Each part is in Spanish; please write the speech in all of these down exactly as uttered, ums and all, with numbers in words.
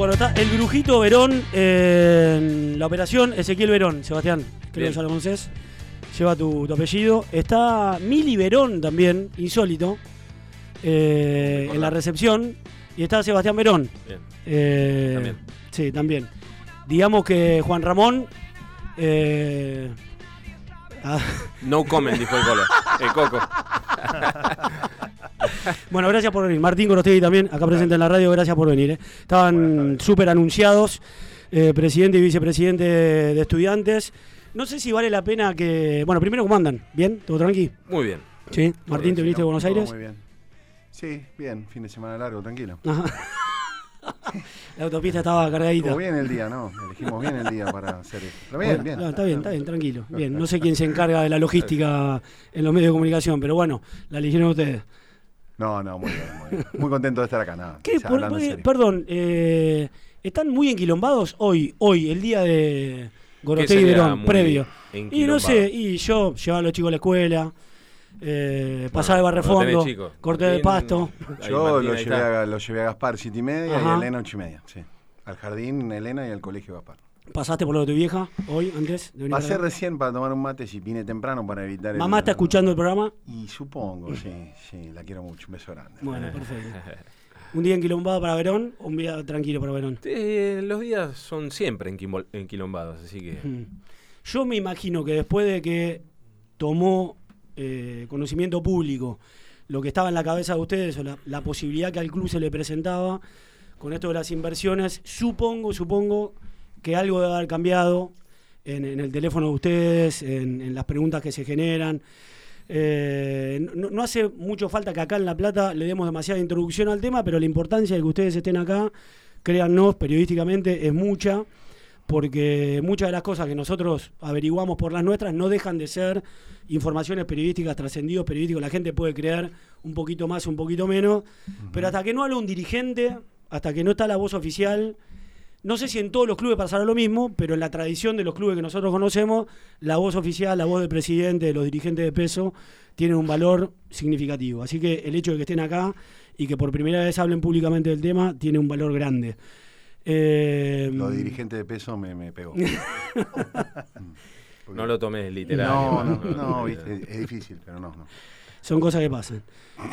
Bueno, está el Brujito Verón en la operación. Ezequiel Verón, Sebastián, creo que ya lo conoces. Lleva tu, tu apellido. Está Mili Verón también, insólito, eh, en la recepción. Y está Sebastián Verón. Bien. Eh, También. Sí, también. Digamos que Juan Ramón... Eh, ah, No comment, dijo el Colo. El Coco. Bueno, gracias por venir. Martín Gorostegui también, acá presente en la radio, gracias por venir. ¿eh? Estaban súper anunciados, eh, presidente y vicepresidente de Estudiantes. No sé si vale la pena que... Bueno, primero, ¿cómo andan? ¿Bien? ¿Todo tranqui? Muy bien. Sí. Martín, ¿te viniste de Buenos Aires? Muy bien. Sí, bien. Fin de semana largo, tranquilo. Ajá. La autopista estaba cargadita. Estuvo bien el día, ¿no? Elegimos bien el día para hacer esto. Pero bien, bien. No, está bien, está bien, tranquilo. Bien, no sé quién se encarga de la logística en los medios de comunicación, pero bueno, la eligieron ustedes. No, no, muy bien, muy bien. Muy contento de estar acá, nada. ¿Qué? O sea, Por- hablando en serio. perdón, eh, ¿están muy enquilombados hoy, hoy, el día de Gorostegui sería Verón, muy previo? Y no enquilombado? sé, y yo llevaba a los chicos a la escuela, eh, pasaba de Bueno, barrefondo, no tenés chicos. corté de Martín, pasto. ahí Yo Martín, lo ahí llevé, está. a, lo llevé a Gaspar siete y media Ajá. y a Elena ocho y media, sí. Al jardín Elena y al colegio Gaspar. ¿Pasaste por lo de tu vieja hoy, antes de venir Pasé acá? recién para tomar un mate, si vine temprano para evitar el... ¿Mamá está escuchando el programa? Y supongo, sí, sí, la quiero mucho. Un beso grande. Bueno, perfecto. ¿Un día enquilombado para Verón o un día tranquilo para Verón? Eh, los días son siempre enquimol- enquilombados, así que... Mm. Yo me imagino que después de que tomó eh, conocimiento público lo que estaba en la cabeza de ustedes o la, la posibilidad que al club se le presentaba con esto de las inversiones, supongo, supongo que algo debe haber cambiado en, en el teléfono de ustedes, en, en las preguntas que se generan. Eh, no, no hace mucho falta que acá en La Plata le demos demasiada introducción al tema, pero la importancia de que ustedes estén acá, créannos, periodísticamente es mucha, porque muchas de las cosas que nosotros averiguamos por las nuestras no dejan de ser informaciones periodísticas, trascendidos periodísticos. La gente puede creer un poquito más, un poquito menos, uh-huh. Pero hasta que no habla un dirigente, hasta que no está la voz oficial, no sé si en todos los clubes pasará lo mismo, pero en la tradición de los clubes que nosotros conocemos, la voz oficial, la voz del presidente, de los dirigentes de peso, tienen un valor significativo. Así que el hecho de que estén acá y que por primera vez hablen públicamente del tema, tiene un valor grande. Eh, Lo de dirigente de peso me, me pegó. No lo tomes literal. No, no, no, no, viste, es difícil, pero no, no. Son cosas que pasan.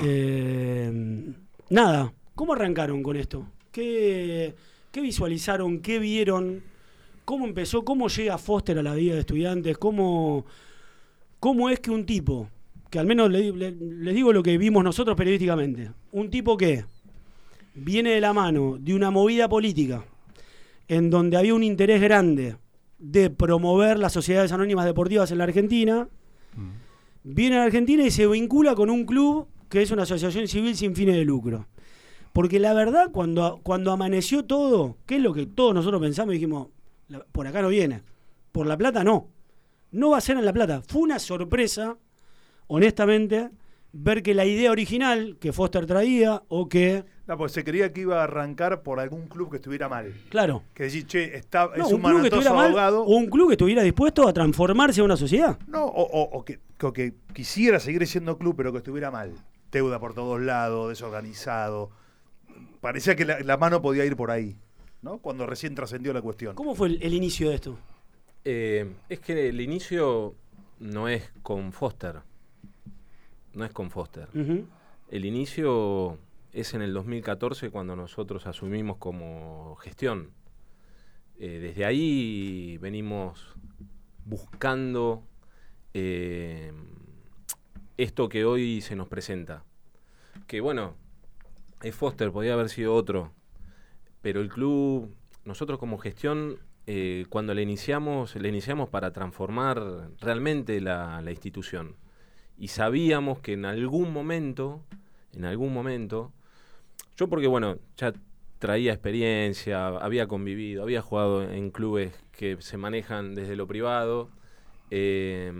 Eh, nada, ¿cómo arrancaron con esto? ¿Qué, qué visualizaron? ¿Qué vieron? ¿Cómo empezó? ¿Cómo llega Foster a la vida de Estudiantes? ¿Cómo, cómo es que un tipo, que al menos le, le, les digo lo que vimos nosotros periodísticamente, un tipo que viene de la mano de una movida política en donde había un interés grande de promover las sociedades anónimas deportivas en la Argentina, mm. viene a la Argentina y se vincula con un club que es una asociación civil sin fines de lucro. Porque la verdad, cuando, cuando amaneció todo, ¿qué es lo que todos nosotros pensamos? Y dijimos, por acá no viene, por La Plata no, no va a ser en La Plata. Fue una sorpresa, honestamente, ver que la idea original que Foster traía o que... No, pues se creía que iba a arrancar por algún club que estuviera mal. Claro. Que decir, che, está, no, es un, un club que estuviera mal, ahogado. O un club que estuviera dispuesto a transformarse en una sociedad. No, o, o, o, que, o que quisiera seguir siendo club, pero que estuviera mal. Deuda por todos lados, desorganizado. Parecía que la, la mano podía ir por ahí, ¿no? Cuando recién trascendió la cuestión. ¿Cómo fue el, el inicio de esto? Eh, es que el inicio no es con Foster. No es con Foster. Uh-huh. El inicio es en el dos mil catorce cuando nosotros asumimos como gestión. Eh, desde ahí venimos buscando eh, esto que hoy se nos presenta. Que bueno, es Foster, podía haber sido otro, pero el club, nosotros como gestión, eh, cuando le iniciamos, le iniciamos para transformar realmente la, la institución. Y sabíamos que en algún momento, en algún momento, yo porque bueno, ya traía experiencia, había convivido, había jugado en clubes que se manejan desde lo privado, eh,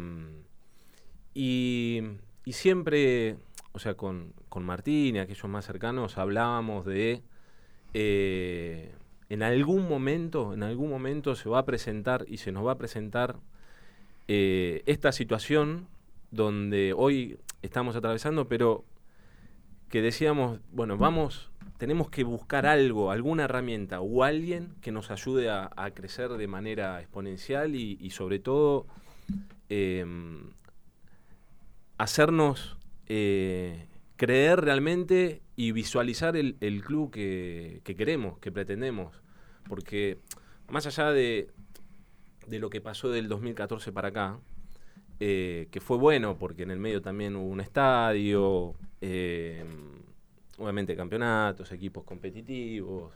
y, y siempre, o sea, con, con Martín y aquellos más cercanos, hablábamos de, eh, en algún momento, en algún momento se va a presentar y se nos va a presentar eh, esta situación donde hoy estamos atravesando, pero que decíamos, bueno, vamos tenemos que buscar algo, alguna herramienta o alguien que nos ayude a, a crecer de manera exponencial y, y sobre todo eh, hacernos eh, creer realmente y visualizar el, el club que, que queremos, que pretendemos. Porque más allá de, de lo que pasó del dos mil catorce para acá, eh, que fue bueno porque en el medio también hubo un estadio, eh, obviamente campeonatos, equipos competitivos.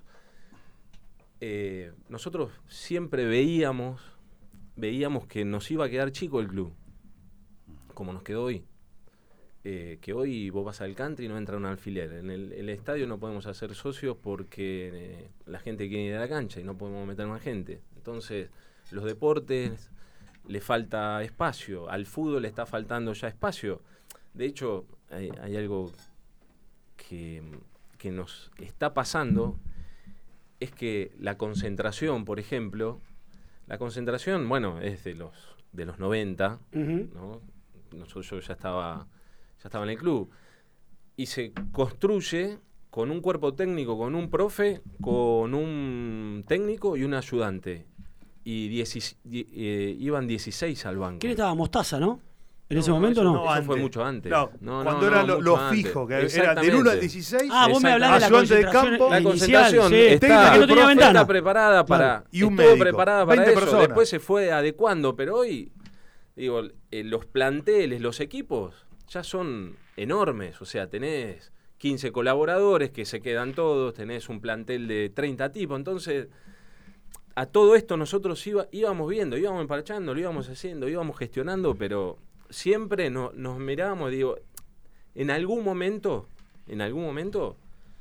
Eh, nosotros siempre veíamos, veíamos que nos iba a quedar chico el club, como nos quedó hoy. Eh, que hoy vos vas al country y no entra un alfiler. En el, el estadio no podemos hacer socios porque eh, la gente quiere ir a la cancha y no podemos meter más gente. Entonces, los deportes le falta espacio, al fútbol le está faltando ya espacio. De hecho, hay, hay algo que, que nos está pasando, es que la concentración, por ejemplo, la concentración, bueno, es de los de los noventa, uh-huh. ¿no? Nosotros, yo ya estaba, ya estaba en el club, y se construye con un cuerpo técnico, con un profe, con un técnico y un ayudante. Y dieci, eh, iban dieciséis al banco. ¿Quién estaba? Mostaza, ¿no? ¿En no, ese momento no? no? no eso fue mucho antes. No, no cuando no, era no, lo, lo fijo, que era del uno al dieciséis. Ah, vos me hablás de la concentración de campo, la inicial, concentración sí. está, que no tenía ventana. Está preparada para, claro. Y un estuvo médico, preparada para eso. personas. Después se fue adecuando, pero hoy, digo, eh, los planteles, los equipos ya son enormes. O sea, tenés quince colaboradores que se quedan todos, tenés un plantel de treinta tipos, entonces a todo esto nosotros iba, íbamos viendo, íbamos emparchando, lo íbamos haciendo, íbamos gestionando, pero siempre no, nos mirábamos, digo, en algún momento, en algún momento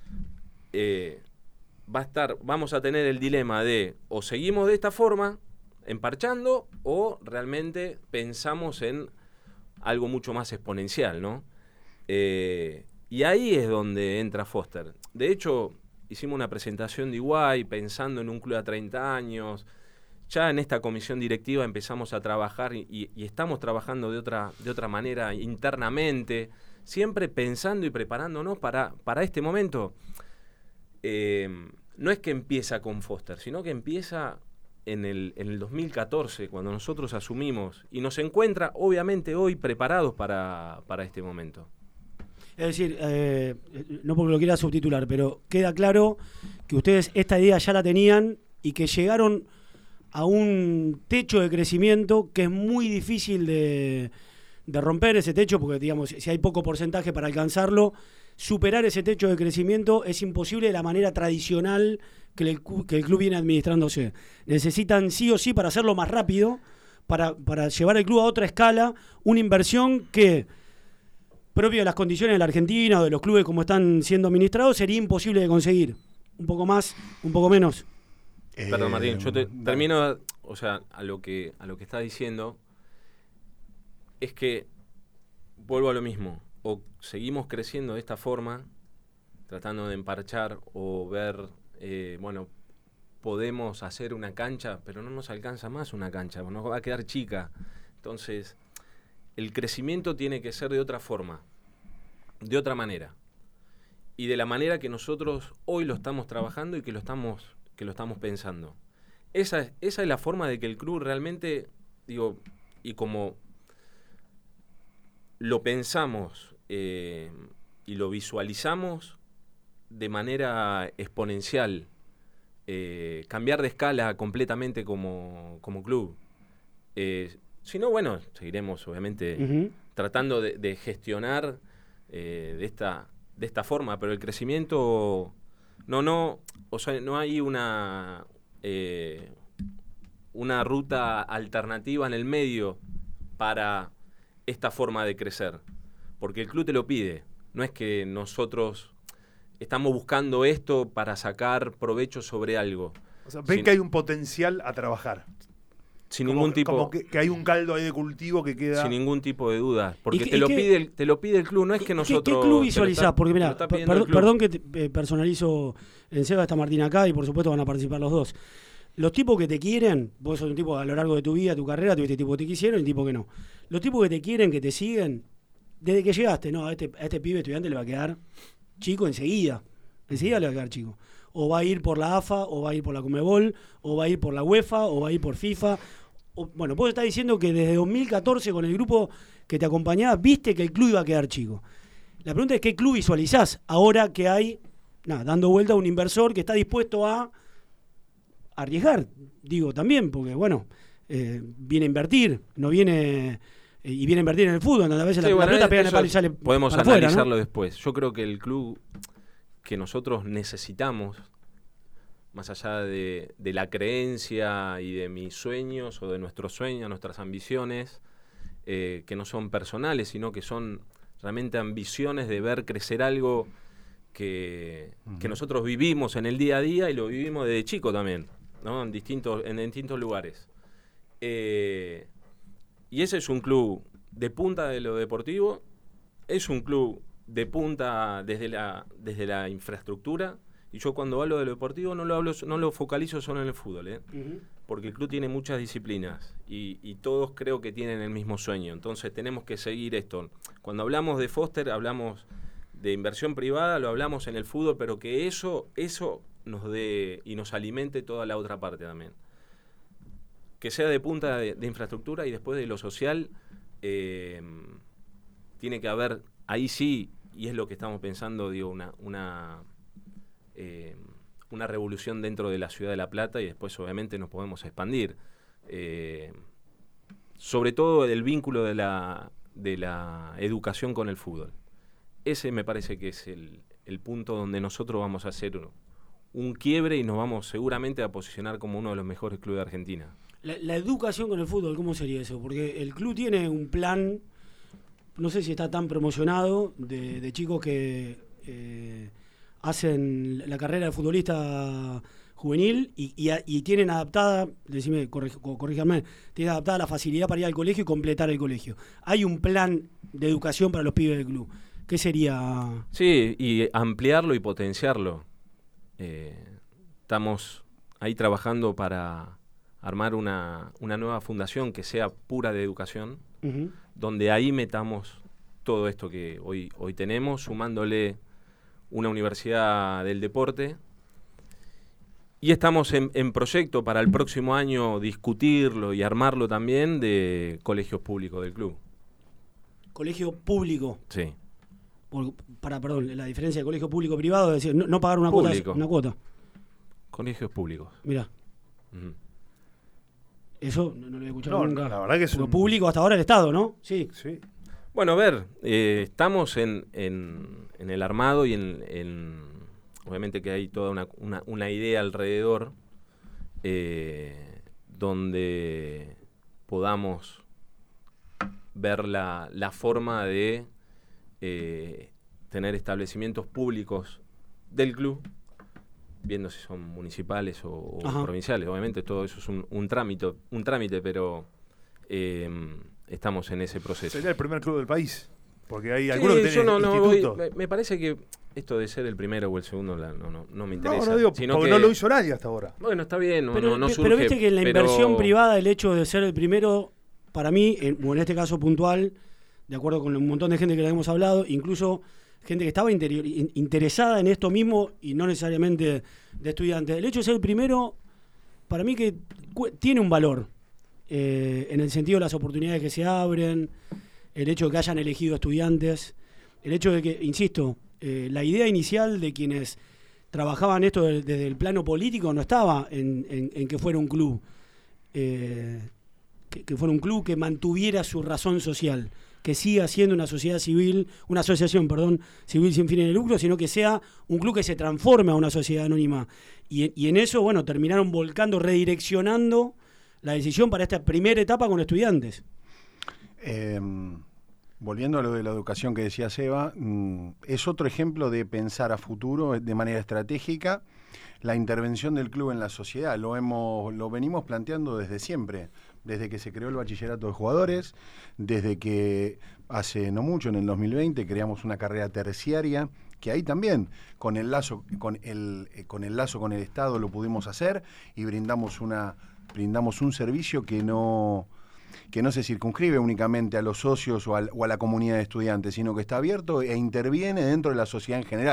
eh, va a estar, vamos a tener el dilema de o seguimos de esta forma, emparchando, o realmente pensamos en algo mucho más exponencial, ¿no? Eh, y ahí es donde entra Foster. De hecho, hicimos una presentación de Iguay pensando en un club a treinta años. Ya en esta comisión directiva empezamos a trabajar y, y, y estamos trabajando de otra, de otra manera internamente, siempre pensando y preparándonos para, para este momento. Eh, no es que empieza con Foster, sino que empieza en el, en el dos mil catorce, cuando nosotros asumimos, y nos encuentra, obviamente, hoy preparados para, para este momento. Es decir, eh, no porque lo quiera subtitular, pero queda claro que ustedes esta idea ya la tenían y que llegaron a un techo de crecimiento que es muy difícil de, de romper ese techo, porque digamos, si hay poco porcentaje para alcanzarlo, superar ese techo de crecimiento es imposible de la manera tradicional que el, que el club viene administrándose. Necesitan sí o sí, para hacerlo más rápido, para, para llevar el club a otra escala, una inversión que, propio de las condiciones de la Argentina o de los clubes como están siendo administrados, sería imposible de conseguir. Un poco más, un poco menos. Eh, Perdón, Martín, yo te vale. termino, o sea, a lo que a lo que estás diciendo, es que vuelvo a lo mismo, o seguimos creciendo de esta forma, tratando de emparchar o ver, eh, bueno, podemos hacer una cancha, pero no nos alcanza más una cancha, nos va a quedar chica. Entonces, el crecimiento tiene que ser de otra forma, de otra manera, y de la manera que nosotros hoy lo estamos trabajando y que lo estamos, que lo estamos pensando. Esa es, esa es la forma de que el club realmente, digo, y como lo pensamos eh, y lo visualizamos de manera exponencial, eh, cambiar de escala completamente como, como club. Eh, Si no, bueno, seguiremos obviamente uh-huh. tratando de, de gestionar eh, de esta de esta forma, pero el crecimiento no no, o sea, no hay una eh, una ruta alternativa en el medio para esta forma de crecer, porque el club te lo pide. No es que nosotros estamos buscando esto para sacar provecho sobre algo. O sea, ven Sin, que hay un potencial a trabajar. Sin como, ningún tipo, como que, que hay un caldo ahí de cultivo que queda. Sin ningún tipo de duda. Porque ¿Y, te, y lo qué, pide el, te lo pide el club, no es que nosotros. ¿Qué, qué club visualizás? Porque mira, per, perdón que te, eh, personalizo en Seba, está Martín acá y por supuesto van a participar los dos. Los tipos que te quieren, vos sos un tipo a lo largo de tu vida, tu carrera, tuviste tipos que te quisieron y tipos que no. Los tipos que te quieren, que te siguen, desde que llegaste, no, a este, a este pibe estudiante le va a quedar chico enseguida. enseguida le va a quedar chico. O va a ir por la A F A, o va a ir por la Conmebol, o va a ir por la UEFA, o va a ir por FIFA. O, bueno, vos estás diciendo que desde dos mil catorce con el grupo que te acompañaba, viste que el club iba a quedar chico. La pregunta es, ¿qué club visualizás ahora que hay, nada, dando vuelta a un inversor que está dispuesto a arriesgar? Digo, también, porque, bueno, eh, viene a invertir, no viene... Eh, y viene a invertir en el fútbol, donde a veces sí, la, bueno, la pelota pega en el eso palo y sale podemos para afuera, analizarlo ¿no? después. Yo creo que el club que nosotros necesitamos, más allá de, de la creencia y de mis sueños o de nuestros sueños, nuestras ambiciones, eh, que no son personales, sino que son realmente ambiciones de ver crecer algo que, uh-huh. que nosotros vivimos en el día a día y lo vivimos desde chico también, ¿no? En distintos, en distintos lugares. Eh, y ese es un club de punta de lo deportivo, es un club de punta desde la, desde la infraestructura, y yo cuando hablo de lo deportivo no lo hablo, no lo focalizo solo en el fútbol, ¿eh? Uh-huh. Porque el club tiene muchas disciplinas y, y todos creo que tienen el mismo sueño, entonces tenemos que seguir esto. Cuando hablamos de Foster hablamos de inversión privada, lo hablamos en el fútbol, pero que eso, eso nos dé y nos alimente toda la otra parte también. Que sea de punta de, de infraestructura y después de lo social, eh, tiene que haber, ahí sí, y es lo que estamos pensando, digo, una, una, eh, una revolución dentro de la ciudad de La Plata y después obviamente nos podemos expandir. Eh, sobre todo el vínculo de la, de la educación con el fútbol. Ese me parece que es el, el punto donde nosotros vamos a hacer un quiebre y nos vamos seguramente a posicionar como uno de los mejores clubes de Argentina. La, la educación con el fútbol, ¿cómo sería eso? Porque el club tiene un plan, no sé si está tan promocionado, de, de chicos que eh, hacen la carrera de futbolista juvenil y, y, y tienen adaptada, decime, corríjame, tienen adaptada la facilidad para ir al colegio y completar el colegio. Hay un plan de educación para los pibes del club. ¿Qué sería? Sí, y ampliarlo y potenciarlo. Eh, estamos ahí trabajando para armar una, una nueva fundación que sea pura de educación, uh-huh. donde ahí metamos todo esto que hoy, hoy tenemos, sumándole una universidad del deporte. Y estamos en, en proyecto para el próximo año discutirlo y armarlo también de colegios públicos del club. ¿Colegio público? Sí. Por, para, perdón, la diferencia de colegio público-privado es decir, no, no pagar una Público. cuota, una cuota. Colegios públicos. Mirá. Uh-huh. Eso no, no lo había escuchado no, nunca. La verdad que es un... un... público hasta ahora el Estado, ¿no? Sí. Sí. Bueno, a ver, eh, estamos en, en, en el armado y en, en obviamente que hay toda una, una, una idea alrededor eh, donde podamos ver la, la forma de eh, tener establecimientos públicos del club, viendo si son municipales o, o provinciales. Obviamente todo eso es un, un trámite, un trámite, pero eh, estamos en ese proceso. Sería el primer club del país, porque hay sí, algunos que tienen no, no institutos. Voy, me, me parece que esto de ser el primero o el segundo la, no, no, no me interesa. No, no digo, sino porque que, no lo hizo nadie hasta ahora. Bueno, está bien, no, pero, no, no surge. Pero viste que en la pero... inversión privada el hecho de ser el primero, para mí, en, o en este caso puntual, de acuerdo con un montón de gente que le hemos hablado, incluso gente que estaba interior, in, interesada en esto mismo y no necesariamente de estudiantes. El hecho de ser el primero, para mí que cu- tiene un valor, eh, en el sentido de las oportunidades que se abren, el hecho de que hayan elegido estudiantes, el hecho de que, insisto, eh, la idea inicial de quienes trabajaban esto de, desde el plano político no estaba en, en, en que fuera un club, eh, que, que fuera un club que mantuviera su razón social, que siga siendo una sociedad civil, una asociación, perdón, civil sin fines de lucro, sino que sea un club que se transforme a una sociedad anónima. Y, y en eso, bueno, terminaron volcando, redireccionando la decisión para esta primera etapa con estudiantes. Eh, volviendo a lo de la educación que decía Seba, es otro ejemplo de pensar a futuro de manera estratégica la intervención del club en la sociedad. Lo hemos, lo venimos planteando desde siempre, desde que se creó el bachillerato de jugadores, desde que hace no mucho, en el dos mil veinte, creamos una carrera terciaria, que ahí también, con el lazo, con el, con el lazo con el Estado lo pudimos hacer y brindamos una, brindamos un servicio que no, que no se circunscribe únicamente a los socios o a, o a la comunidad de estudiantes, sino que está abierto e interviene dentro de la sociedad en general.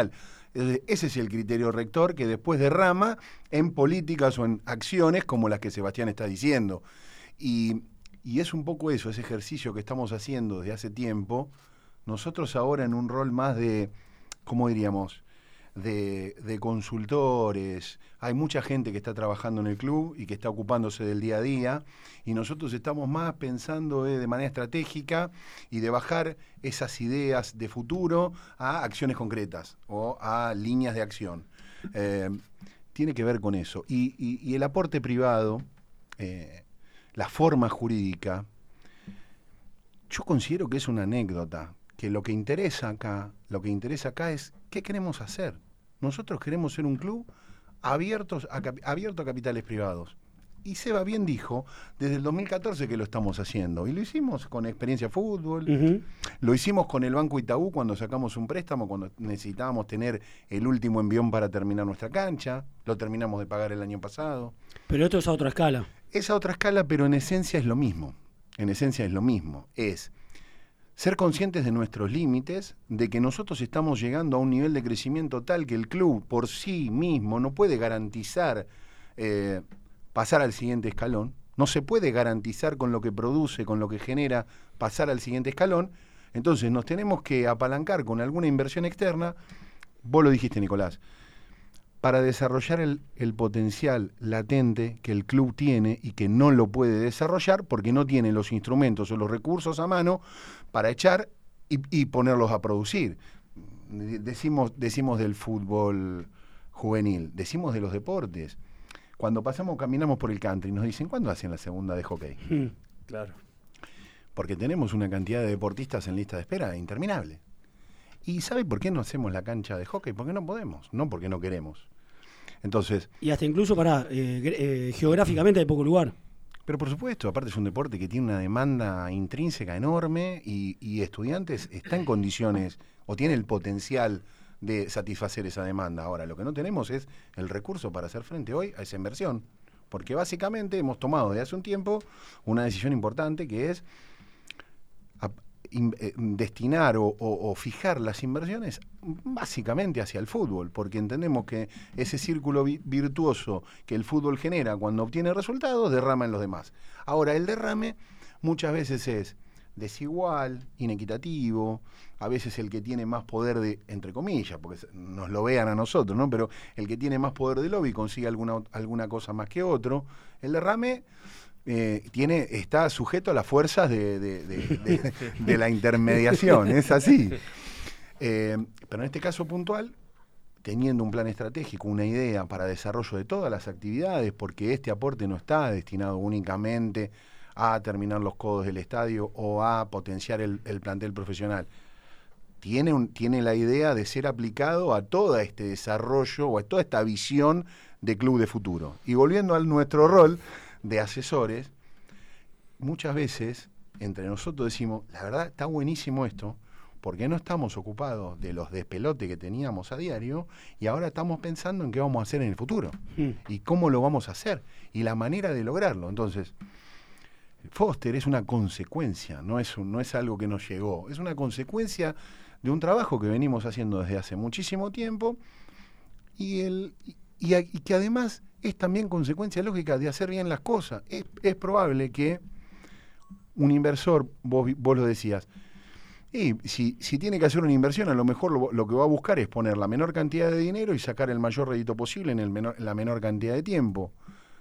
Entonces, ese es el criterio rector que después derrama en políticas o en acciones como las que Sebastián está diciendo. Y, y es un poco eso, ese ejercicio que estamos haciendo desde hace tiempo, nosotros ahora en un rol más de, ¿cómo diríamos?, de, de consultores. Hay mucha gente que está trabajando en el club y que está ocupándose del día a día, y nosotros estamos más pensando eh, de manera estratégica y de bajar esas ideas de futuro a acciones concretas o a líneas de acción. Eh, tiene que ver con eso. Y, y, y el aporte privado, eh, la forma jurídica, yo considero que es una anécdota, que lo que interesa acá, lo que interesa acá es qué queremos hacer. Nosotros queremos ser un club abiertos a, abierto a capitales privados. Y Seba bien dijo, desde el dos mil catorce que lo estamos haciendo. Y lo hicimos con Experiencia Fútbol, uh-huh. Lo hicimos con el Banco Itaú cuando sacamos un préstamo, cuando necesitábamos tener el último envión para terminar nuestra cancha. Lo terminamos de pagar el año pasado. Pero esto es a otra escala. Es a otra escala, pero en esencia es lo mismo. En esencia es lo mismo. Es ser conscientes de nuestros límites, de que nosotros estamos llegando a un nivel de crecimiento tal que el club por sí mismo no puede garantizar eh, pasar al siguiente escalón, no se puede garantizar con lo que produce, con lo que genera, pasar al siguiente escalón. Entonces nos tenemos que apalancar con alguna inversión externa, vos lo dijiste, Nicolás, para desarrollar el, el potencial latente que el club tiene y que no lo puede desarrollar porque no tiene los instrumentos o los recursos a mano para echar y, y ponerlos a producir. Decimos, decimos del fútbol juvenil, decimos de los deportes. Cuando pasamos, caminamos por el country, nos dicen, ¿cuándo hacen la segunda de hockey? Hmm, claro. Porque tenemos una cantidad de deportistas en lista de espera interminable. ¿Y sabe por qué no hacemos la cancha de hockey? Porque no podemos, no porque no queremos. Entonces, y hasta incluso para eh, eh, geográficamente hay poco lugar. Pero por supuesto, aparte es un deporte que tiene una demanda intrínseca enorme y, y Estudiantes está en condiciones o tiene el potencial de satisfacer esa demanda. Ahora, lo que no tenemos es el recurso para hacer frente hoy a esa inversión. Porque básicamente hemos tomado desde hace un tiempo una decisión importante que es a, in, eh, destinar o, o, o fijar las inversiones básicamente hacia el fútbol, porque entendemos que ese círculo vi- virtuoso que el fútbol genera cuando obtiene resultados, derrama en los demás. Ahora, el derrame muchas veces es desigual, inequitativo, a veces el que tiene más poder de, entre comillas, porque nos lo vean a nosotros, ¿no? Pero el que tiene más poder de lobby consigue alguna, alguna cosa más que otro. El derrame eh, tiene, está sujeto a las fuerzas de, de, de, de, de la intermediación, es así. Eh, pero en este caso puntual, teniendo un plan estratégico, una idea para desarrollo de todas las actividades, porque este aporte no está destinado únicamente a terminar los codos del estadio o a potenciar el, el plantel profesional. Tiene, un, tiene la idea de ser aplicado a todo este desarrollo o a toda esta visión de club de futuro. Y volviendo a nuestro rol de asesores, muchas veces entre nosotros decimos, la verdad está buenísimo esto, porque no estamos ocupados de los despelotes que teníamos a diario y ahora estamos pensando en qué vamos a hacer en el futuro mm. y cómo lo vamos a hacer y la manera de lograrlo. Entonces, Foster es una consecuencia, no es, un, no es algo que nos llegó, es una consecuencia de un trabajo que venimos haciendo desde hace muchísimo tiempo y, el, y, y que además es también consecuencia lógica de hacer bien las cosas. Es, es probable que un inversor, vos, vos lo decías, y si, si tiene que hacer una inversión, a lo mejor lo, lo que va a buscar es poner la menor cantidad de dinero y sacar el mayor rédito posible en, el menor, en la menor cantidad de tiempo.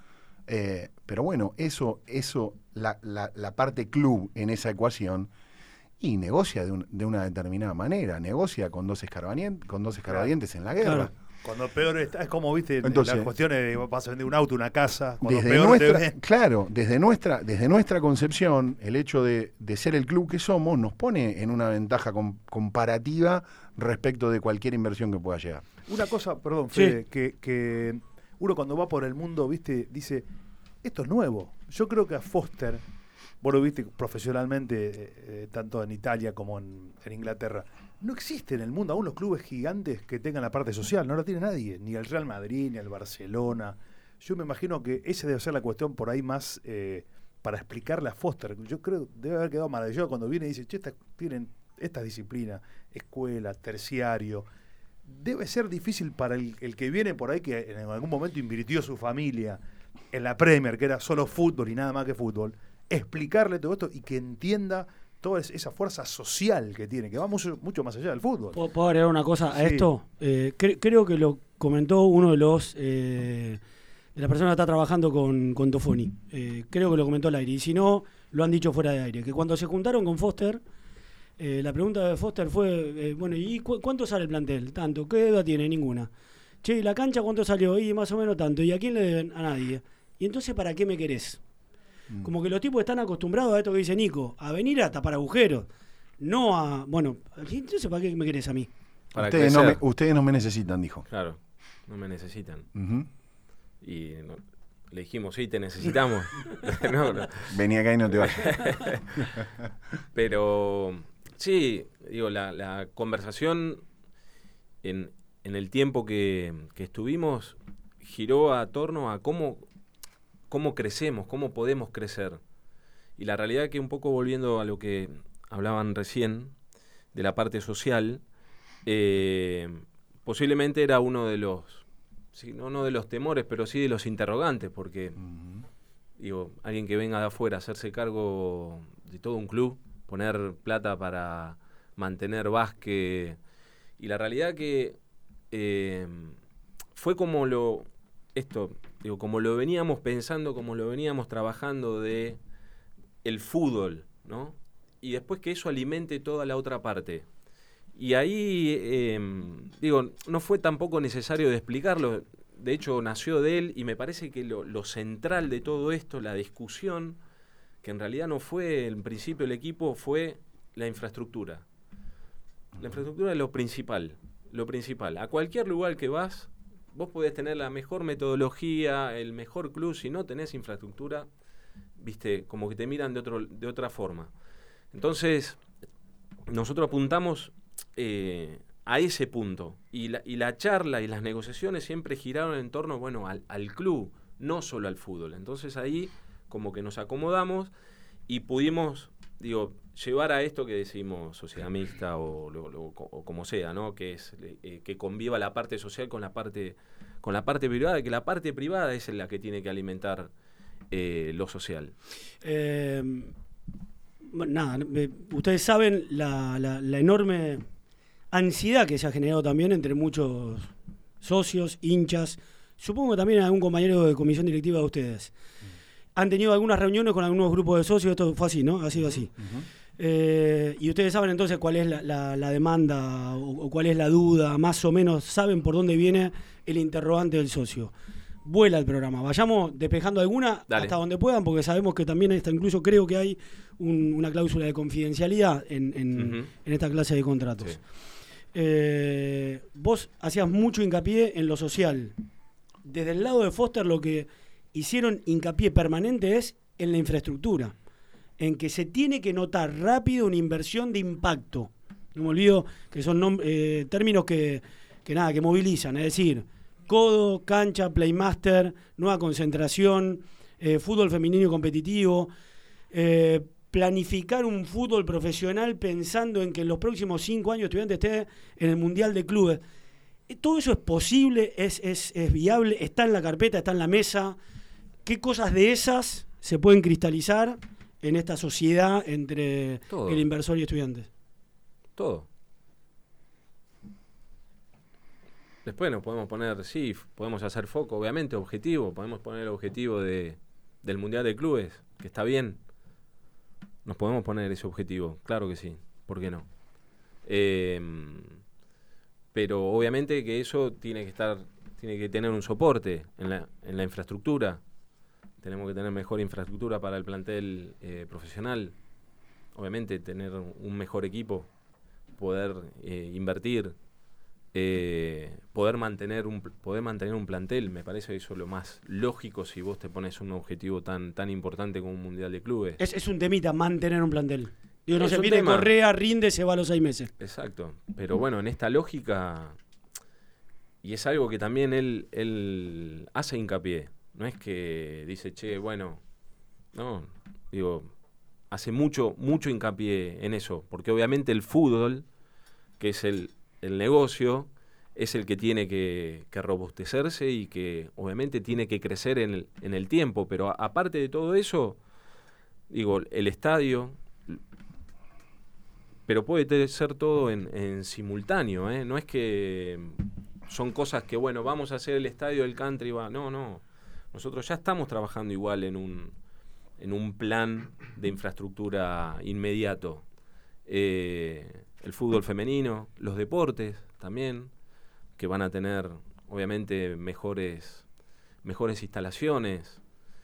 Eh, pero bueno, eso, eso la, la, la parte club en esa ecuación, y negocia de, un, de una determinada manera, negocia con dos escarbadientes, con dos escarbadientes en la guerra. Claro. Cuando peor está, es como, viste, entonces, las cuestiones, vas a vender un auto, una casa, cuando desde peor nuestra, te ven. Claro, desde nuestra, desde nuestra concepción, el hecho de, de ser el club que somos nos pone en una ventaja com, comparativa respecto de cualquier inversión que pueda llegar. Una cosa, perdón, Fede, sí. que, que uno cuando va por el mundo, viste, dice, esto es nuevo. Yo creo que a Foster, vos lo viste profesionalmente, eh, eh, tanto en Italia como en, en Inglaterra, no existe en el mundo aún los clubes gigantes que tengan la parte social, no la tiene nadie, ni el Real Madrid, ni el Barcelona. Yo me imagino que esa debe ser la cuestión por ahí más eh, para explicarle a Foster. Yo creo que debe haber quedado maravilloso cuando viene y dice, che, esta, tienen estas disciplinas, escuela, terciario. debe ser difícil para el, el que viene por ahí, que en algún momento invirtió su familia en la Premier, que era solo fútbol y nada más que fútbol, explicarle todo esto y que entienda toda esa fuerza social que tiene, que va mucho, mucho más allá del fútbol. ¿Puedo, puedo agregar una cosa a Sí. esto? Eh, cre- creo que lo comentó uno de los eh, de las personas que está trabajando con, con Tofoni. Eh, creo que lo comentó al aire. Y si no, lo han dicho fuera de aire. Que cuando se juntaron con Foster, eh, la pregunta de Foster fue, eh, bueno, ¿y cu- cuánto sale el plantel? Tanto. ¿Qué deuda tiene? Ninguna. Che, ¿y la cancha cuánto salió? Y más o menos tanto. ¿Y a quién le deben? A nadie. ¿Y entonces para qué me querés? Como que los tipos están acostumbrados a esto que dice Nico, a venir a tapar agujeros. No a, bueno, entonces ¿para qué me querés a mí? Para Ustedes no, crecer. me, ustedes no me necesitan, dijo. Claro, no me necesitan. Ujú. Y no- le dijimos, sí, te necesitamos. No, no. Vení acá y no te vayas. Pero sí, digo, la, la conversación en, en el tiempo que, que estuvimos giró a torno a cómo, cómo crecemos, cómo podemos crecer. Y la realidad que un poco volviendo a lo que hablaban recién, de la parte social, eh, posiblemente era uno de los, sí, no, no de los temores, pero sí de los interrogantes, porque digo, alguien que venga de afuera a hacerse cargo de todo un club, poner plata para mantener básquet, y la realidad que eh, fue como lo, esto, digo, como lo veníamos pensando, como lo veníamos trabajando de el fútbol, ¿no? Y después que eso alimente toda la otra parte. Y ahí, eh, digo, no fue tampoco necesario de explicarlo, de hecho nació de él, y me parece que lo, lo central de todo esto, la discusión, que en realidad no fue en principio el equipo, fue la infraestructura. La infraestructura es lo principal, lo principal. A cualquier lugar que vas, vos podés tener la mejor metodología, el mejor club, si no tenés infraestructura, viste, como que te miran de otro, de otra forma. Entonces, nosotros apuntamos eh, a ese punto. Y la, y la charla y las negociaciones siempre giraron en torno, bueno, al, al club, no solo al fútbol. Entonces ahí como que nos acomodamos y pudimos, digo, llevar a esto que decimos sociedad mixta o, lo, lo, o como sea, ¿no? Que es eh, que conviva la parte social con la parte con la parte privada, que la parte privada es la que tiene que alimentar eh, lo social. Eh, bueno, nada, eh, ustedes saben la, la, la enorme ansiedad que se ha generado también entre muchos socios, hinchas, supongo que también algún compañero de comisión directiva de ustedes. Han tenido algunas reuniones con algunos grupos de socios, esto fue así, ¿no? Ha sido así. Ujú. Eh, y ustedes saben entonces cuál es la, la, la demanda o, o cuál es la duda, más o menos saben por dónde viene el interrogante del socio. Vuela el programa, vayamos despejando alguna Dale. hasta donde puedan, porque sabemos que también está, incluso creo que hay un- una cláusula de confidencialidad en, en, Ujú. en esta clase de contratos. Sí. Eh, vos hacías mucho hincapié en lo social. Desde el lado de Foster lo que hicieron hincapié permanente es en la infraestructura, en que se tiene que notar rápido una inversión de impacto. No me olvido que son nom- eh, términos que, que nada, que movilizan, es decir, codo, cancha, playmaster, nueva concentración, eh, fútbol femenino competitivo, eh, planificar un fútbol profesional pensando en que en los próximos cinco años Estudiantes esté en el Mundial de Clubes. Eh, Todo eso es posible, es, es, es viable, está en la carpeta, está en la mesa. ¿Qué cosas de esas se pueden cristalizar en esta sociedad entre Todo. el inversor y estudiantes? Todo. Después nos podemos poner, sí, f- podemos hacer foco, obviamente, objetivo. Podemos poner el objetivo de, del Mundial de Clubes, que está bien. Nos podemos poner ese objetivo, claro que sí. ¿Por qué no? Eh, pero obviamente que eso tiene que estar, tiene que tener un soporte en la, en la infraestructura. Tenemos que tener mejor infraestructura para el plantel eh, profesional. Obviamente tener un mejor equipo, poder eh, invertir, eh, poder mantener un poder mantener un plantel, me parece eso lo más lógico si vos te pones un objetivo tan tan importante como un mundial de clubes. Es, es un temita mantener un plantel. Digo, no Es se un viene tema. Correa, rinde, se va a los seis meses. Exacto, pero bueno, en esta lógica, y es algo que también él, él hace hincapié, no es que dice, che, bueno, no, digo, hace mucho, mucho hincapié en eso, porque obviamente el fútbol, que es el, el negocio, es el que tiene que, que robustecerse y que obviamente tiene que crecer en el, en el tiempo, pero a, aparte de todo eso, digo, el estadio, pero puede ser todo en, en simultáneo, ¿eh? No es que son cosas que, bueno, vamos a hacer el estadio del country, va, no, no, nosotros ya estamos trabajando igual en un, en un plan de infraestructura inmediato, eh, el fútbol femenino, los deportes también, que van a tener obviamente mejores, mejores instalaciones,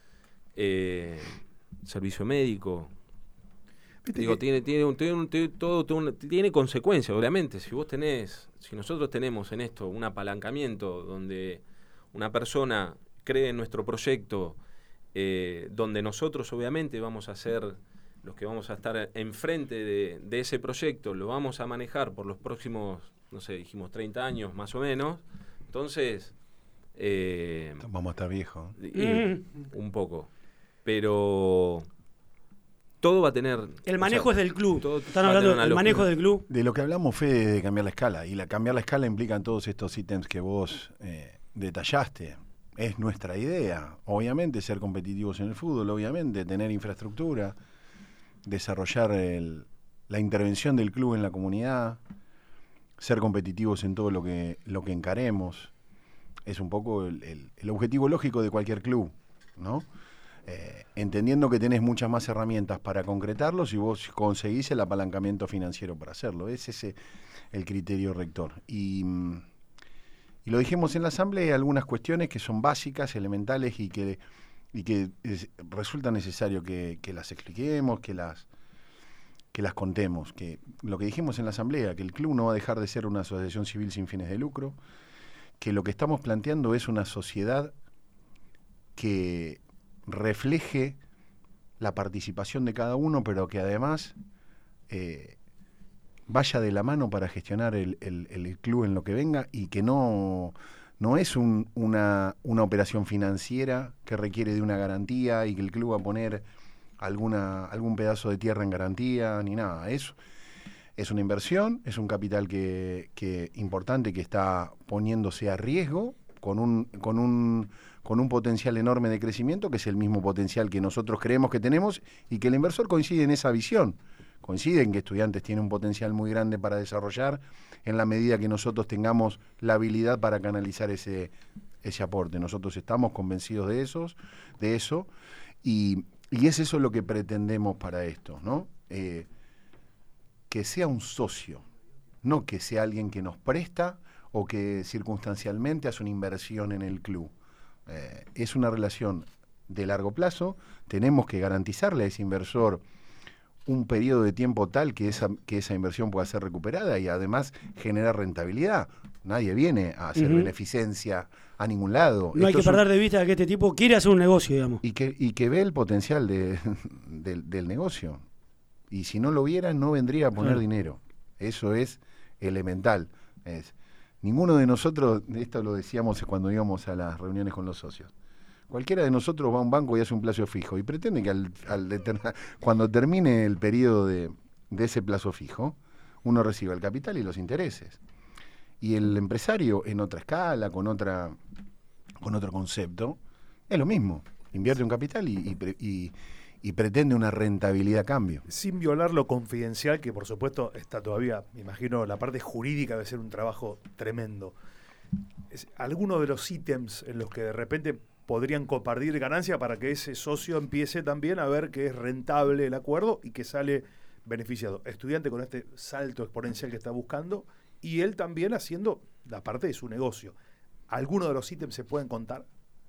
eh, servicio médico. Digo, tiene, tiene, un, tiene, un, tiene todo, tiene, un, tiene consecuencias, obviamente. Si vos tenés, si nosotros tenemos en esto un apalancamiento donde una persona cree en nuestro proyecto, eh, donde nosotros obviamente vamos a ser los que vamos a estar enfrente de, de ese proyecto, lo vamos a manejar por los próximos, no sé, dijimos treinta años más o menos, entonces... Eh, vamos a estar viejos. Un poco. Pero todo va a tener... El manejo o sea, es del club. Todo, Están hablando del manejo del club. De lo que hablamos fue de cambiar la escala. Y la cambiar la escala implican todos estos ítems que vos eh, detallaste. Es nuestra idea. Obviamente ser competitivos en el fútbol, obviamente tener infraestructura, desarrollar el, la intervención del club en la comunidad, ser competitivos en todo lo que, lo que encaremos. Es un poco el, el, el objetivo lógico de cualquier club, ¿no? Eh, entendiendo que tenés muchas más herramientas para concretarlo si vos conseguís el apalancamiento financiero para hacerlo. Ese es ese, el criterio rector. Y, y lo dijimos en la asamblea, algunas cuestiones que son básicas, elementales y que, y que es, resulta necesario que, que las expliquemos, que las, que las contemos. Que lo que dijimos en la asamblea, que el club no va a dejar de ser una asociación civil sin fines de lucro, que lo que estamos planteando es una sociedad que refleje la participación de cada uno, pero que además eh, vaya de la mano para gestionar el, el, el club en lo que venga y que no, no es un, una, una operación financiera que requiere de una garantía y que el club va a poner alguna, algún pedazo de tierra en garantía ni nada. Es, es una inversión, es un capital que, que importante que está poniéndose a riesgo con un, con un con un potencial enorme de crecimiento, que es el mismo potencial que nosotros creemos que tenemos y que el inversor coincide en esa visión. Coincide en que Estudiantes tiene un potencial muy grande para desarrollar en la medida que nosotros tengamos la habilidad para canalizar ese, ese aporte. Nosotros estamos convencidos de, esos, de eso y, y es eso lo que pretendemos para esto, ¿no? Eh, que sea un socio, no que sea alguien que nos presta o que circunstancialmente hace una inversión en el club. Eh, es una relación de largo plazo, tenemos que garantizarle a ese inversor un periodo de tiempo tal que esa, que esa inversión pueda ser recuperada y además generar rentabilidad. Nadie viene a hacer uh-huh. beneficencia a ningún lado. No Esto hay que perder un... de vista que este tipo quiere hacer un negocio, digamos. Y que, y que ve el potencial de, de, del negocio. Y si no lo viera, no vendría a poner claro. dinero. Eso es elemental. Es... Ninguno de nosotros, esto lo decíamos cuando íbamos a las reuniones con los socios, cualquiera de nosotros va a un banco y hace un plazo fijo y pretende que al, al deterna, cuando termine el periodo de, de ese plazo fijo, uno reciba el capital y los intereses. Y el empresario en otra escala, con otra con otro concepto, es lo mismo. Invierte un capital y, y, y y pretende una rentabilidad a cambio. Sin violar lo confidencial, que por supuesto está todavía, me imagino, la parte jurídica debe ser un trabajo tremendo. Es, algunos de los ítems en los que de repente podrían compartir ganancia para que ese socio empiece también a ver que es rentable el acuerdo y que sale beneficiado. Estudiante con este salto exponencial que está buscando y él también haciendo la parte de su negocio. ¿Algunos de los ítems se pueden contar?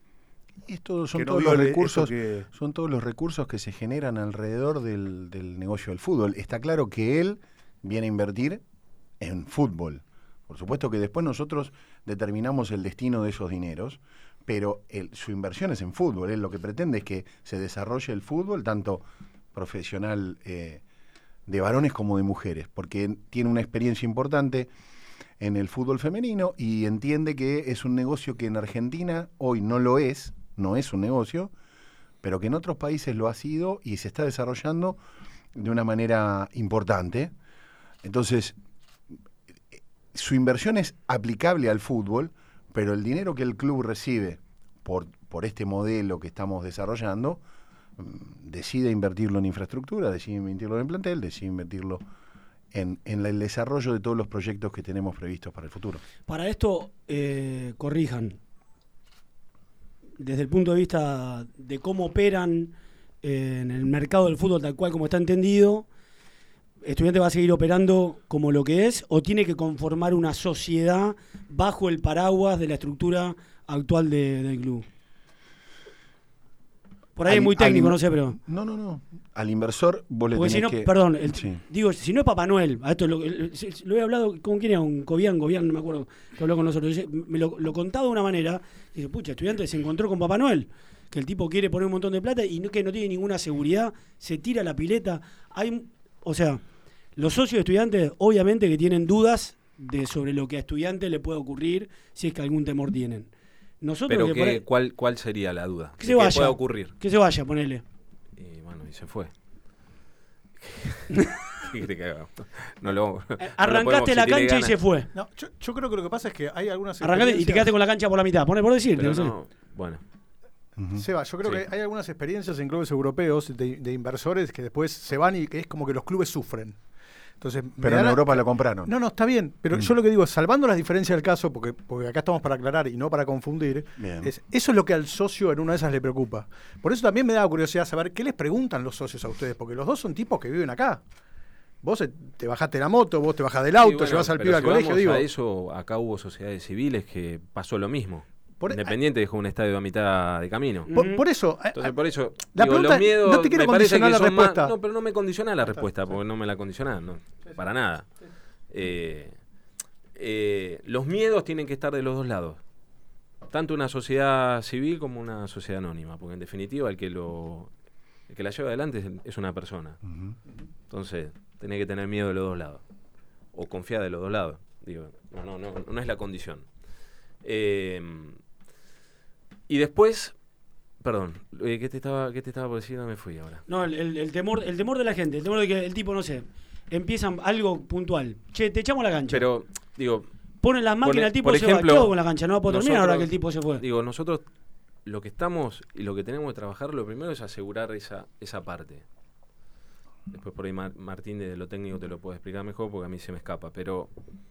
Esto son, todos los recursos, que... son todos los recursos que se generan alrededor del, del negocio del fútbol. Está claro que él viene a invertir en fútbol. Por supuesto que después nosotros determinamos el destino de esos dineros, pero el, su inversión es en fútbol. Él lo que pretende es que se desarrolle el fútbol, tanto profesional eh, de varones como de mujeres, porque tiene una experiencia importante en el fútbol femenino y entiende que es un negocio que en Argentina hoy no lo es, no es un negocio, pero que en otros países lo ha sido y se está desarrollando de una manera importante. Entonces, su inversión es aplicable al fútbol, pero el dinero que el club recibe por, por este modelo que estamos desarrollando, decide invertirlo en infraestructura, decide invertirlo en plantel, decide invertirlo en, en el desarrollo de todos los proyectos que tenemos previstos para el futuro. Para esto, eh, corrijan, desde el punto de vista de cómo operan eh, en el mercado del fútbol tal cual como está entendido, ¿Estudiantes va a seguir operando como lo que es o tiene que conformar una sociedad bajo el paraguas de la estructura actual de, del club? Por ahí Al- es muy técnico, al- no sé, pero... No, no, no. Al inversor vos le Porque tenés si no, que... perdón, el- Sí. digo, si no es Papá Noel, a esto lo, el- el- lo he hablado con quién era, un Gobián, Gobián, no me acuerdo, que habló con nosotros. Dice, me lo, lo contaba de una manera, dice, pucha, Estudiantes se encontró con Papá Noel, que el tipo quiere poner un montón de plata y no, que no tiene ninguna seguridad, se tira a la pileta. Hay, o sea, los socios de Estudiantes, obviamente que tienen dudas de sobre lo que a Estudiantes le puede ocurrir si es que algún temor tienen. Nosotros Pero que por que, ahí- ¿cuál, ¿cuál sería la duda? Que ¿De se vaya. pueda ocurrir? que se vaya, ponele. Y bueno, y se fue. ¿Qué querés que haga? No lo, no lo Arrancaste podemos- la si tiene cancha y ganas- se fue. No, yo, yo creo que lo que pasa es que hay algunas Arrancaste y te experiencias- quedaste con la cancha por la mitad. Pone por decirte. Pero no sé. no, bueno, Ujú. Seba, yo creo Sí. que hay algunas experiencias en clubes europeos de, de inversores que después se van y que es como que los clubes sufren. Entonces, me Pero da en la- Europa lo compraron. No, no, está bien, pero Mm. yo lo que digo es, salvando las diferencias del caso, porque, porque acá estamos para aclarar y no para confundir, Bien. es, eso es lo que al socio en una de esas le preocupa. Por eso también me da curiosidad saber qué les preguntan los socios a ustedes, porque los dos son tipos que viven acá. Vos eh, te bajaste la moto, vos te bajás del auto, sí, bueno, llevas al pero pibe al si colegio, vamos digo. a eso, acá hubo sociedades civiles que pasó lo mismo. Por- Independiente dejó un estadio a mitad de camino. Por, por eso, eh, Entonces, por eso, La digo, pregunta- los miedos no te quiero me parece condicionar que la son más- respuesta. no, pero no me condiciona la respuesta, porque no me la condiciona, no, para nada. Eh, eh, los miedos tienen que estar de los dos lados. Tanto una sociedad civil como una sociedad anónima, porque en definitiva el que lo el que la lleva adelante es, es una persona. Ujú. Entonces, tenés que tener miedo de los dos lados. O confiar de los dos lados. Digo, no, no, no, no es la condición. Eh, y después, perdón, eh, ¿qué te estaba, qué te estaba por decir? No me fui ahora. No, el, el- el temor, el temor de la gente, el temor de que el tipo, no sé, empiezan algo puntual. Che, te echamos a la cancha. Pero, digo, Ponen las máquinas, por- el tipo por se ejemplo, va. ¿Qué hago con la cancha? No va a poder terminar nosotros- ahora que el tipo se fue. digo, nosotros lo que estamos y lo que tenemos que trabajar, lo primero es asegurar esa, esa parte. Después por ahí Mar- Martín de lo técnico te lo puede explicar mejor porque a mí se me escapa. Pero